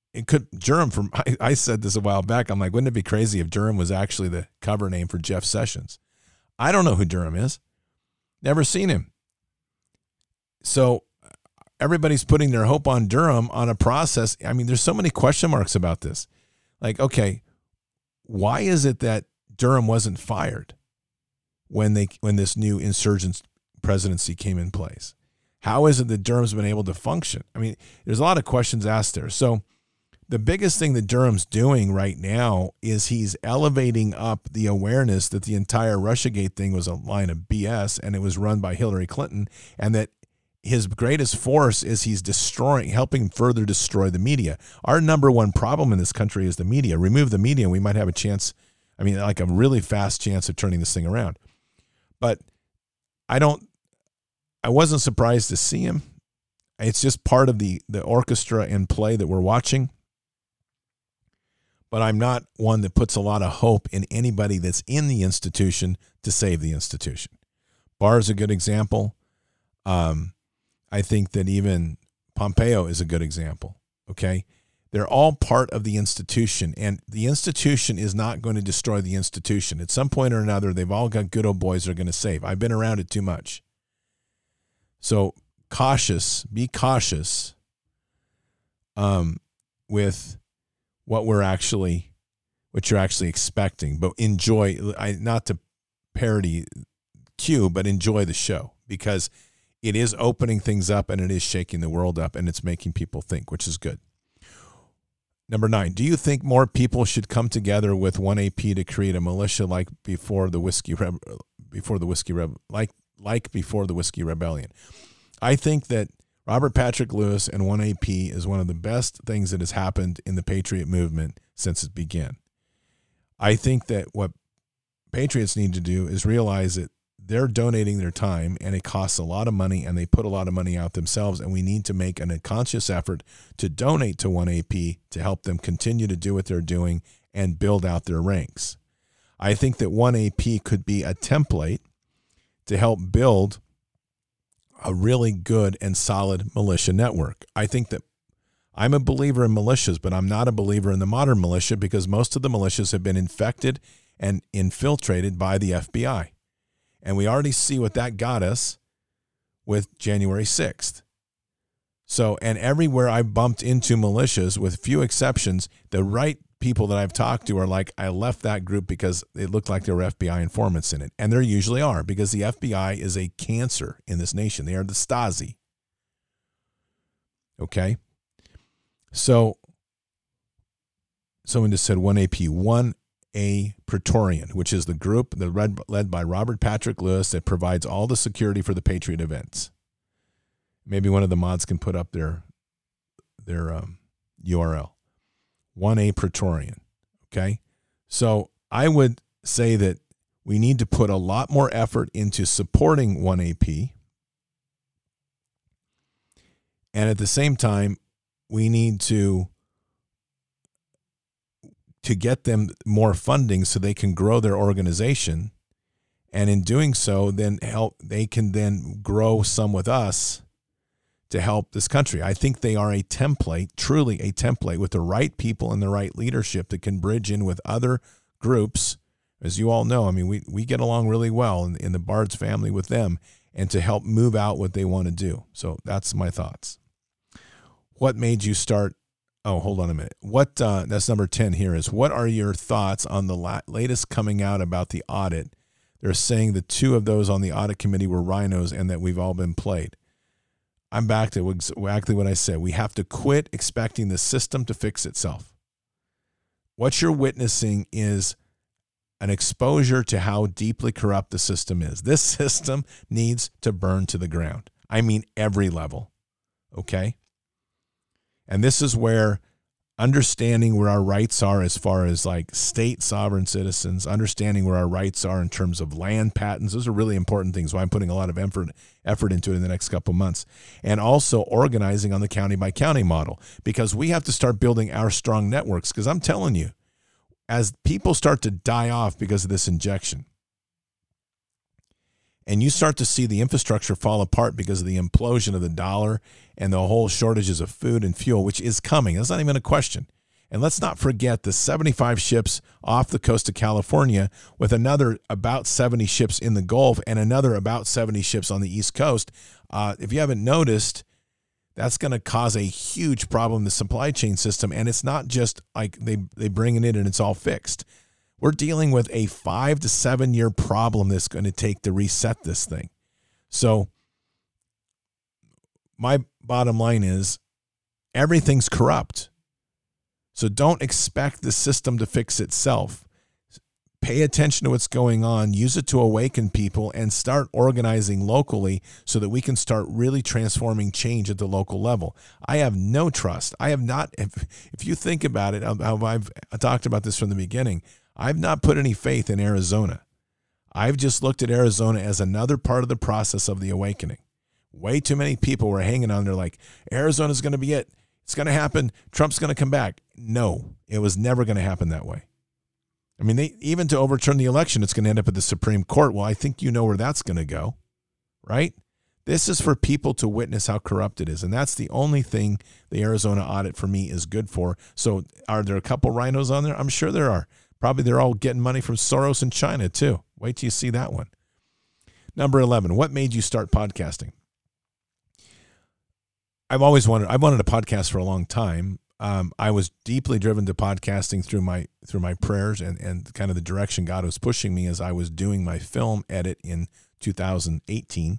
it could Durham from I said this a while back. I'm like, wouldn't it be crazy if Durham was actually the cover name for Jeff Sessions? I don't know who Durham is. Never seen him. So everybody's putting their hope on Durham on a process. I mean, there's so many question marks about this. Like, okay, why is it that Durham wasn't fired when this new insurgent presidency came in place? How is it that Durham's been able to function? I mean, there's a lot of questions asked there. So the biggest thing that Durham's doing right now is he's elevating up the awareness that the entire Russiagate thing was a line of BS and it was run by Hillary Clinton, and that his greatest force is he's helping further destroy the media. Our number one problem in this country is the media. Remove the media and we might have a chance, like a really fast chance of turning this thing around. But I wasn't surprised to see him. It's just part of the orchestra and play that we're watching. But I'm not one that puts a lot of hope in anybody that's in the institution to save the institution. Barr is a good example. I think that even Pompeo is a good example, okay? They're all part of the institution, and the institution is not going to destroy the institution. At some point or another, they've all got good old boys they're going to save. I've been around it too much. So be cautious with what you're actually expecting, but enjoy, not to parody Q, but enjoy the show, because it is opening things up and it is shaking the world up and it's making people think, which is good. Number 9, do you think more people should come together with 1AP to create a militia like before the Whiskey Rebellion? I think that Robert Patrick Lewis and 1AP is one of the best things that has happened in the Patriot movement since it began. I think that what patriots need to do is realize that they're donating their time and it costs a lot of money and they put a lot of money out themselves, and we need to make a conscious effort to donate to 1AP to help them continue to do what they're doing and build out their ranks. I think that 1AP could be a template to help build a really good and solid militia network. I think that I'm a believer in militias, but I'm not a believer in the modern militia because most of the militias have been infected and infiltrated by the FBI. And we already see what that got us with January 6th. So, and everywhere I bumped into militias, with few exceptions, the right people that I've talked to are like, I left that group because it looked like there were FBI informants in it. And there usually are, because the FBI is a cancer in this nation. They are the Stasi. Okay? So, someone just said 1AP, 1A Praetorian, which is the group led by Robert Patrick Lewis that provides all the security for the Patriot events. Maybe one of the mods can put up their URL. 1A Praetorian. Okay? So I would say that we need to put a lot more effort into supporting 1AP. And at the same time, we need to get them more funding so they can grow their organization. And in doing so, they can then grow some with us to help this country. I think they are a template, truly a template, with the right people and the right leadership that can bridge in with other groups. As you all know, I mean, we get along really well in the Bards family with them, and to help move out what they want to do. So that's my thoughts. What made you start? Oh, hold on a minute. That's number 10 here is, what are your thoughts on the latest coming out about the audit? They're saying the 2 of those on the audit committee were rhinos and that we've all been played. I'm back to exactly what I said. We have to quit expecting the system to fix itself. What you're witnessing is an exposure to how deeply corrupt the system is. This system needs to burn to the ground. I mean, every level. Okay? And this is where understanding where our rights are as far as like state sovereign citizens, understanding where our rights are in terms of land patents. Those are really important things. Why I'm putting a lot of effort into it in the next couple of months. And also organizing on the county by county model, because we have to start building our strong networks. Because I'm telling you, as people start to die off because of this injection, and you start to see the infrastructure fall apart because of the implosion of the dollar and the whole shortages of food and fuel, which is coming. That's not even a question. And let's not forget the 75 ships off the coast of California with another about 70 ships in the Gulf and another about 70 ships on the East Coast. If you haven't noticed, that's going to cause a huge problem in the supply chain system. And it's not just like they bring it in and it's all fixed. We're dealing with a 5 to 7 year problem that's going to take to reset this thing. So my bottom line is everything's corrupt. So don't expect the system to fix itself. Pay attention to what's going on, use it to awaken people, and start organizing locally so that we can start really transforming change at the local level. I have no trust. I have not, if you think about it, I've talked about this from the beginning, I've not put any faith in Arizona. I've just looked at Arizona as another part of the process of the awakening. Way too many people were hanging on there like, Arizona's going to be it. It's going to happen. Trump's going to come back. No, it was never going to happen that way. I mean, even to overturn the election, it's going to end up at the Supreme Court. Well, I think you know where that's going to go, right? This is for people to witness how corrupt it is. And that's the only thing the Arizona audit for me is good for. So are there a couple rhinos on there? I'm sure there are. Probably they're all getting money from Soros and China too. Wait till you see that one. Number 11, what made you start podcasting? I wanted a podcast for a long time. I was deeply driven to podcasting through my prayers and kind of the direction God was pushing me as I was doing my film edit in 2018.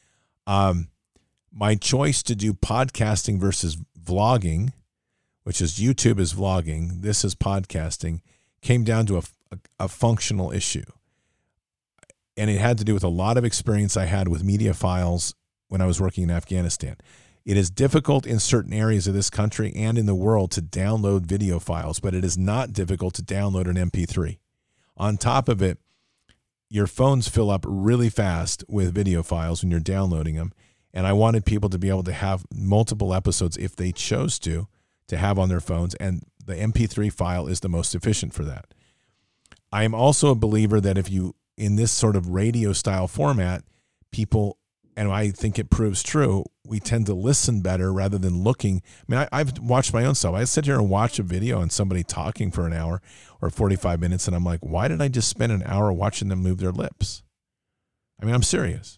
My choice to do podcasting versus vlogging, which is YouTube is vlogging, this is podcasting, came down to a functional issue. And it had to do with a lot of experience I had with media files when I was working in Afghanistan. It is difficult in certain areas of this country and in the world to download video files, but it is not difficult to download an MP3. On top of it, your phones fill up really fast with video files when you're downloading them, and I wanted people to be able to have multiple episodes if they chose to have on their phones, and the MP3 file is the most efficient for that. I am also a believer that if you, in this sort of radio style format, people, and I think it proves true, we tend to listen better rather than looking. I mean, I've watched my own self. I sit here and watch a video on somebody talking for an hour or 45 minutes, and I'm like, why did I just spend an hour watching them move their lips? I mean, I'm serious.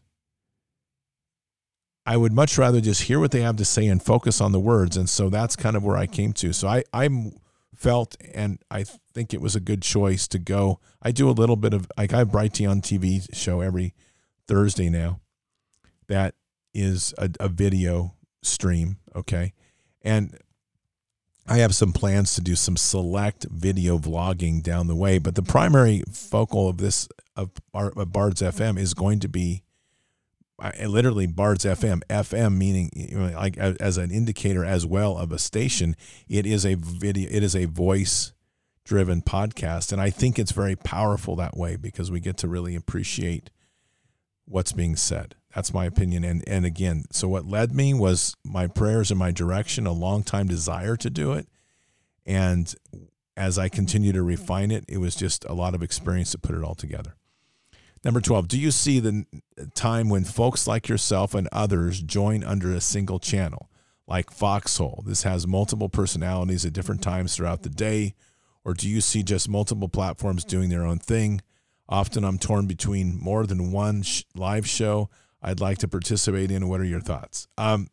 I would much rather just hear what they have to say and focus on the words, and so that's kind of where I came to. So I felt, and I think it was a good choice to go. I do a little bit of, like I have Bright T on TV show every Thursday now. That is a video stream, okay? And I have some plans to do some select video vlogging down the way, but the primary focal of this, of Bards FM, is going to be literally Bards FM. FM meaning, you know, like as an indicator as well of a station. It is a video, it is a voice-driven podcast, and I think it's very powerful that way because we get to really appreciate what's being said. That's my opinion. And again, so what led me was my prayers and my direction, a long time desire to do it. And as I continue to refine it, it was just a lot of experience to put it all together. Number 12, do you see the time when folks like yourself and others join under a single channel, like Foxhole? This has multiple personalities at different times throughout the day. Or do you see just multiple platforms doing their own thing? Often I'm torn between more than one live show I'd like to participate in. What are your thoughts? I'm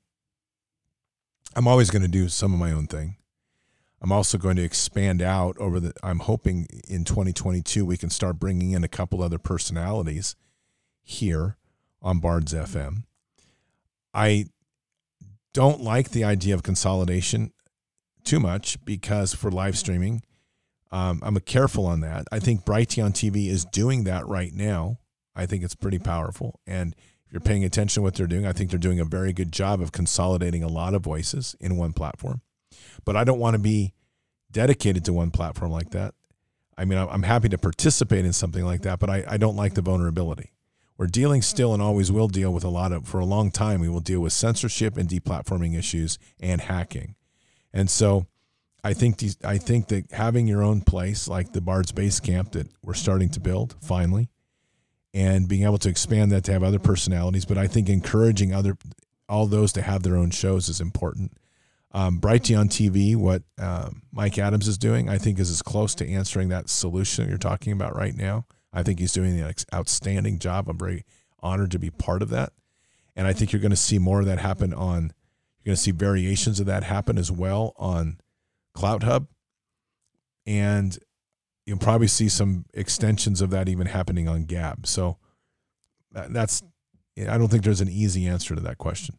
always going to do some of my own thing. I'm also going to expand out I'm hoping in 2022 we can start bringing in a couple other personalities here on Bards FM. I don't like the idea of consolidation too much because for live streaming, I'm careful on that. I think Bright T on TV is doing that right now. I think it's pretty powerful. And if you're paying attention to what they're doing, I think they're doing a very good job of consolidating a lot of voices in one platform. But I don't want to be dedicated to one platform like that. I mean, I'm happy to participate in something like that, but I don't like the vulnerability. We're dealing still and always will deal with for a long time, we will deal with censorship and deplatforming issues and hacking. And so I think that having your own place, like the Bards Base Camp that we're starting to build finally, and being able to expand that to have other personalities. But I think encouraging all those to have their own shows is important. Brighty on TV, what Mike Adams is doing, I think is as close to answering that solution that you're talking about right now. I think he's doing an outstanding job. I'm very honored to be part of that. And I think you're going to see more of that happen you're going to see variations of that happen as well on Clout Hub. And you'll probably see some extensions of that even happening on Gab. So I don't think there's an easy answer to that question.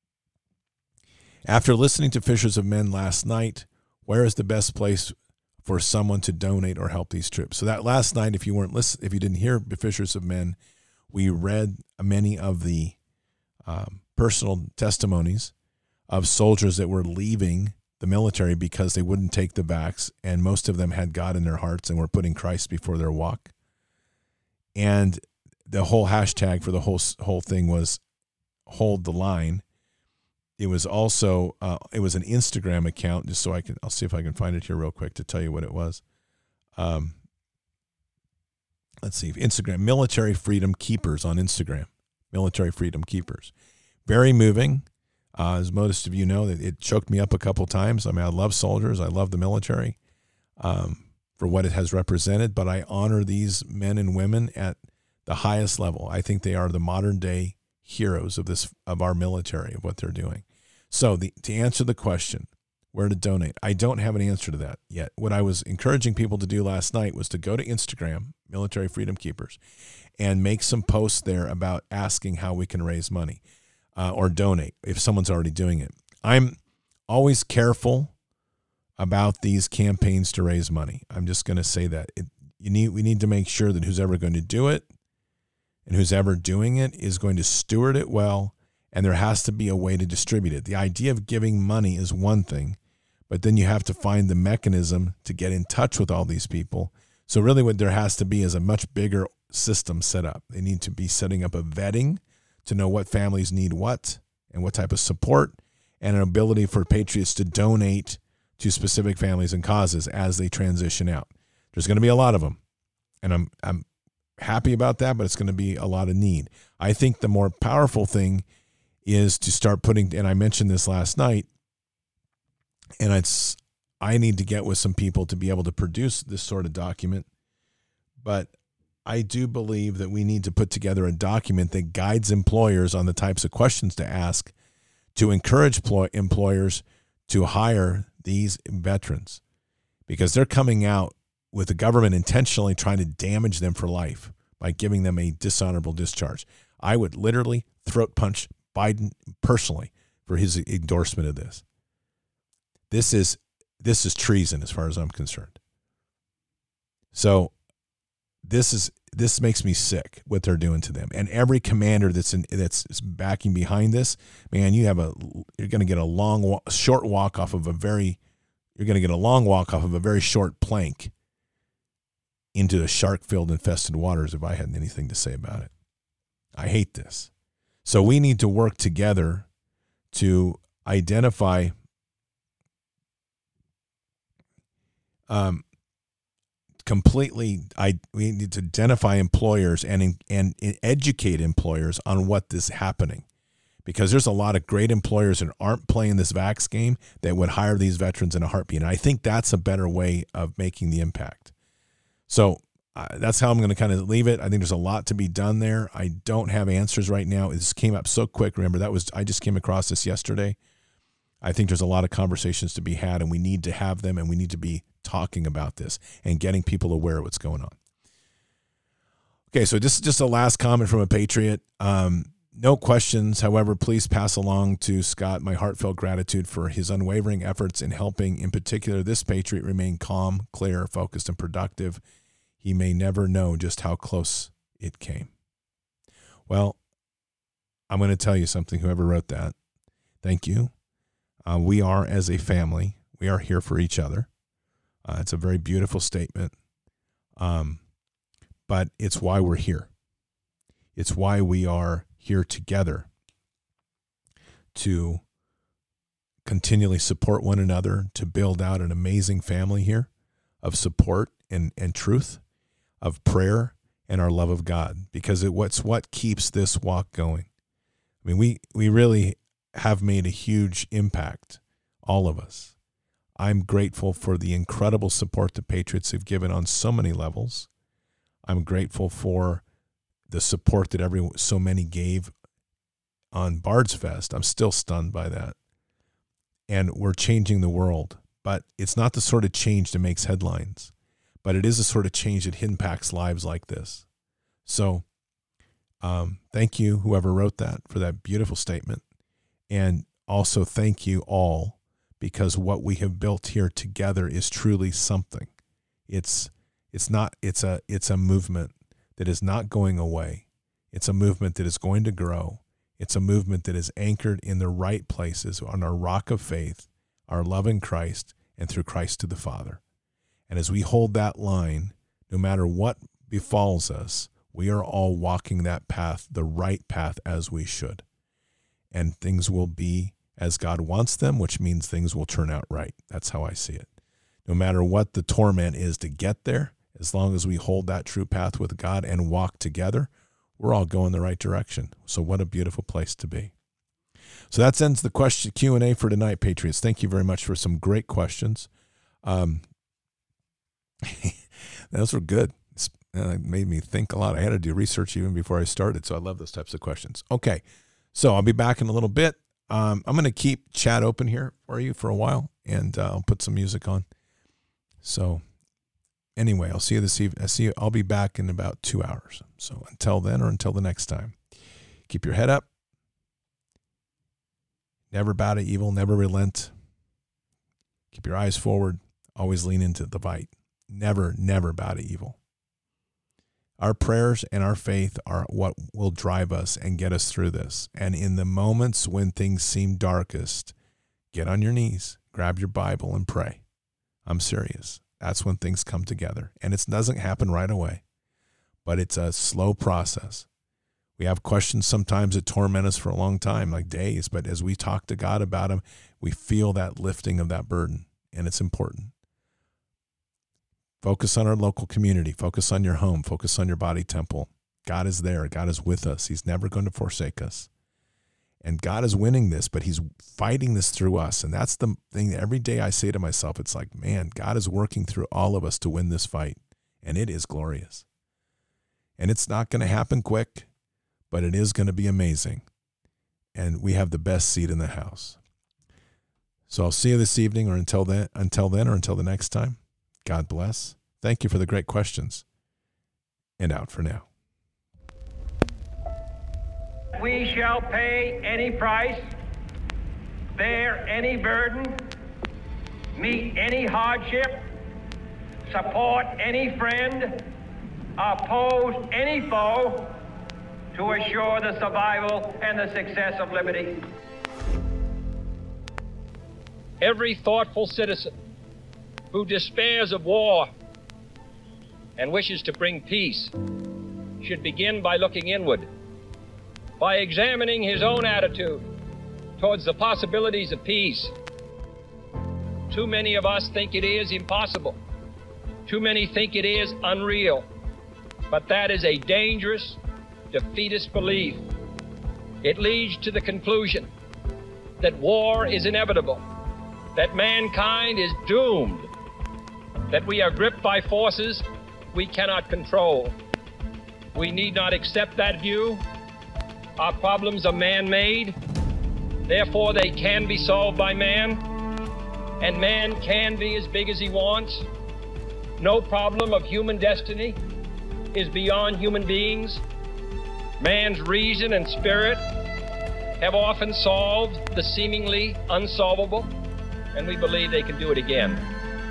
After listening to Fishers of Men last night, where is the best place for someone to donate or help these troops? So that last night, if you didn't hear Fishers of Men, we read many of the personal testimonies of soldiers that were leaving the military because they wouldn't take the vax, and most of them had God in their hearts and were putting Christ before their walk. And the whole hashtag for the whole thing was Hold the Line. It was also it was an Instagram account, just so I'll see if I can find it here real quick to tell you what it was. Let's see, Instagram, Military Freedom Keepers on Instagram, Military Freedom Keepers. Very moving. As most of you know, it choked me up a couple times. I mean, I love soldiers. I love the military for what it has represented, but I honor these men and women at the highest level. I think they are the modern day heroes of our military, of what they're doing. So to answer the question, where to donate, I don't have an answer to that yet. What I was encouraging people to do last night was to go to Instagram, Military Freedom Keepers, and make some posts there about asking how we can raise money or donate if someone's already doing it. I'm always careful about these campaigns to raise money. I'm just going to say that we need to make sure that who's ever going to do it and who's ever doing it is going to steward it well, and there has to be a way to distribute it. The idea of giving money is one thing, but then you have to find the mechanism to get in touch with all these people. So really what there has to be is a much bigger system set up. They need to be setting up a vetting to know what families need what and what type of support, and an ability for patriots to donate to specific families and causes as they transition out. There's going to be a lot of them, and I'm happy about that, but it's going to be a lot of need. I think the more powerful thing is to start putting, and I mentioned this last night, and I need to get with some people to be able to produce this sort of document, but I do believe that we need to put together a document that guides employers on the types of questions to ask to encourage employers to hire these veterans, because they're coming out with the government intentionally trying to damage them for life by giving them a dishonorable discharge. I would literally throat punch Biden personally for his endorsement of this. This is treason as far as I'm concerned. So this makes me sick what they're doing to them. And every commander that's backing behind this, man, you're going to get a long walk off of a very short plank into the shark-filled infested waters if I had anything to say about it. I hate this. So we need to work together to identify we need to identify employers and educate employers on what is happening, because there's a lot of great employers that aren't playing this vax game that would hire these veterans in a heartbeat. And I think that's a better way of making the impact. So that's how I'm going to kind of leave it. I think there's a lot to be done there. I don't have answers right now. This came up so quick. Remember, I just came across this yesterday. I think there's a lot of conversations to be had, and we need to have them, and we need to be talking about this and getting people aware of what's going on. Okay, so this is just a last comment from a patriot. No questions. However, please pass along to Scott my heartfelt gratitude for his unwavering efforts in helping, in particular, this patriot remain calm, clear, focused, and productive. He may never know just how close it came. Well, I'm going to tell you something, whoever wrote that. Thank you. We are, as a family, we are here for each other. It's a very beautiful statement, but it's why we're here. It's why we are here together to continually support one another, to build out an amazing family here of support and truth, of prayer and our love of God, because it's what keeps this walk going. I mean, we really have made a huge impact, all of us. I'm grateful for the incredible support the Patriots have given on so many levels. I'm grateful for the support that so many gave on Bard's Fest. I'm still stunned by that. And we're changing the world. But it's not the sort of change that makes headlines. But it is a sort of change that impacts lives like this. So thank you, whoever wrote that, for that beautiful statement. And also thank you all, because what we have built here together is truly something. It's a movement that is not going away. It's a movement that is going to grow. It's a movement that is anchored in the right places on our rock of faith, our love in Christ, and through Christ to the Father. And as we hold that line, no matter what befalls us, we are all walking that path, the right path, as we should. And things will be as God wants them, which means things will turn out right. That's how I see it. No matter what the torment is to get there, as long as we hold that true path with God and walk together, we're all going the right direction. So what a beautiful place to be. So that ends the question Q&A for tonight, Patriots. Thank you very much for some great questions. Those were good. It made me think a lot. I had to do research even before I started, so I love those types of questions. Okay, so I'll be back in a little bit. I'm going to keep chat open here for you for a while, and I'll put some music on. So anyway, I'll see you this evening. I'll be back in about 2 hours. So until then, or until the next time, keep your head up. Never bow to evil. Never relent. Keep your eyes forward. Always lean into the fight. Never, never bow to evil. Our prayers and our faith are what will drive us and get us through this. And in the moments when things seem darkest, get on your knees, grab your Bible, and pray. I'm serious. That's when things come together. And it doesn't happen right away, but it's a slow process. We have questions sometimes that torment us for a long time, like days, but as we talk to God about them, we feel that lifting of that burden, and it's important. Focus on our local community. Focus on your home. Focus on your body temple. God is there. God is with us. He's never going to forsake us. And God is winning this, but he's fighting this through us. And that's the thing that every day I say to myself, it's like, man, God is working through all of us to win this fight. And it is glorious. And it's not going to happen quick, but it is going to be amazing. And we have the best seat in the house. So I'll see you this evening, or until then, or until the next time. God bless. Thank you for the great questions. And out for now. We shall pay any price, bear any burden, meet any hardship, support any friend, oppose any foe, to assure the survival and the success of liberty. Every thoughtful citizen who despairs of war and wishes to bring peace should begin by looking inward, by examining his own attitude towards the possibilities of peace. Too many of us think it is impossible. Too many think it is unreal. But that is a dangerous, defeatist belief. It leads to the conclusion that war is inevitable, that mankind is doomed, that we are gripped by forces we cannot control. We need not accept that view. Our problems are man-made, therefore they can be solved by man, and man can be as big as he wants. No problem of human destiny is beyond human beings. Man's reason and spirit have often solved the seemingly unsolvable, and we believe they can do it again.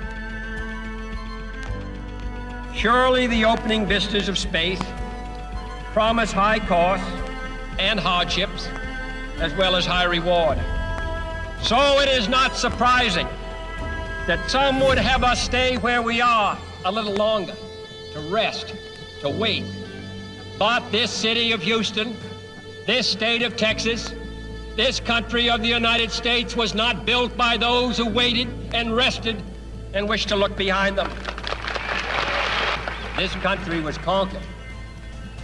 Surely the opening vistas of space promise high costs and hardships, as well as high reward. So it is not surprising that some would have us stay where we are a little longer, to rest, to wait. But this city of Houston, this state of Texas, this country of the United States was not built by those who waited and rested and wished to look behind them. This country was conquered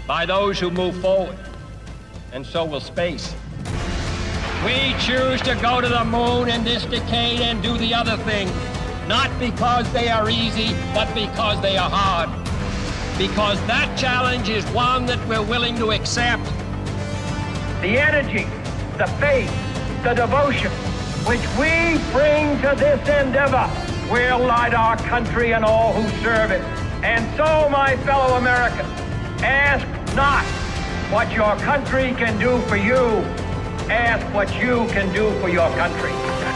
by those who move forward, and so will space. We choose to go to the moon in this decade and do the other thing, not because they are easy, but because they are hard. Because that challenge is one that we're willing to accept. The energy, the faith, the devotion which we bring to this endeavor will light our country and all who serve it. And so, my fellow Americans, ask not what your country can do for you. Ask what you can do for your country.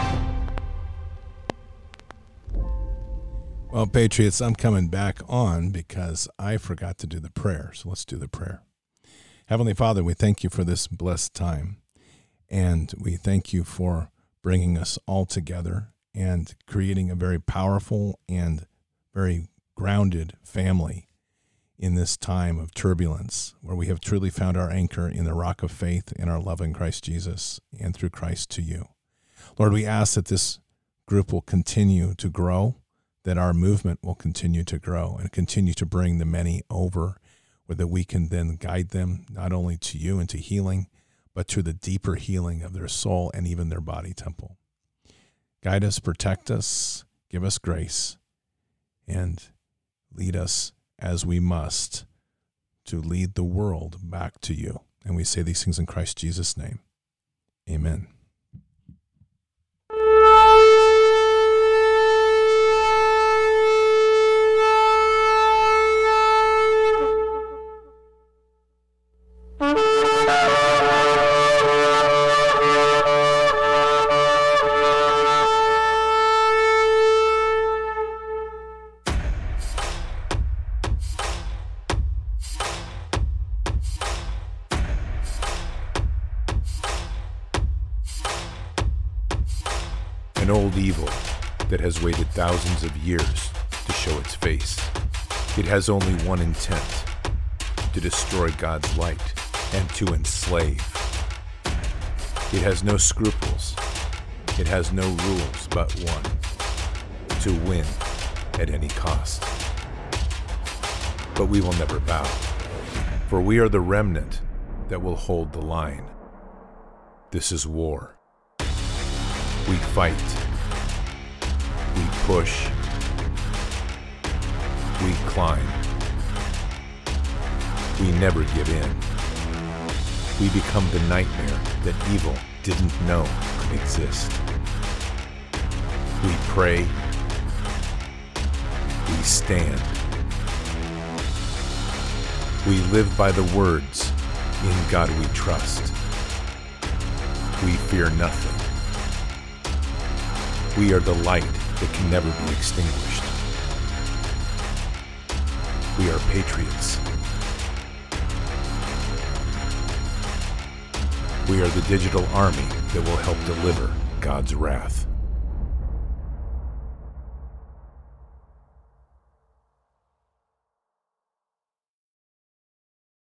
Well, Patriots, I'm coming back on because I forgot to do the prayer. So let's do the prayer. Heavenly Father, we thank you for this blessed time. And we thank you for bringing us all together and creating a very powerful and very grounded family in this time of turbulence, where we have truly found our anchor in the rock of faith in our love in Christ Jesus and through Christ to you. Lord, we ask that this group will continue to grow, that our movement will continue to grow and continue to bring the many over, where that we can then guide them not only to you and to healing, but to the deeper healing of their soul and even their body temple. Guide us, protect us, give us grace, and lead us as we must to lead the world back to you. And we say these things in Christ Jesus' name. Amen. An old evil that has waited thousands of years to show its face. It has only one intent: to destroy God's light and to enslave. It has no scruples. It has no rules but one: to win at any cost. But we will never bow, for we are the remnant that will hold the line. This is war. We fight, we push, we climb. We never give in. We become the nightmare that evil didn't know could exist. We pray, we stand. We live by the words, "In God we trust." We fear nothing. We are the light that can never be extinguished. We are patriots. We are the digital army that will help deliver God's wrath.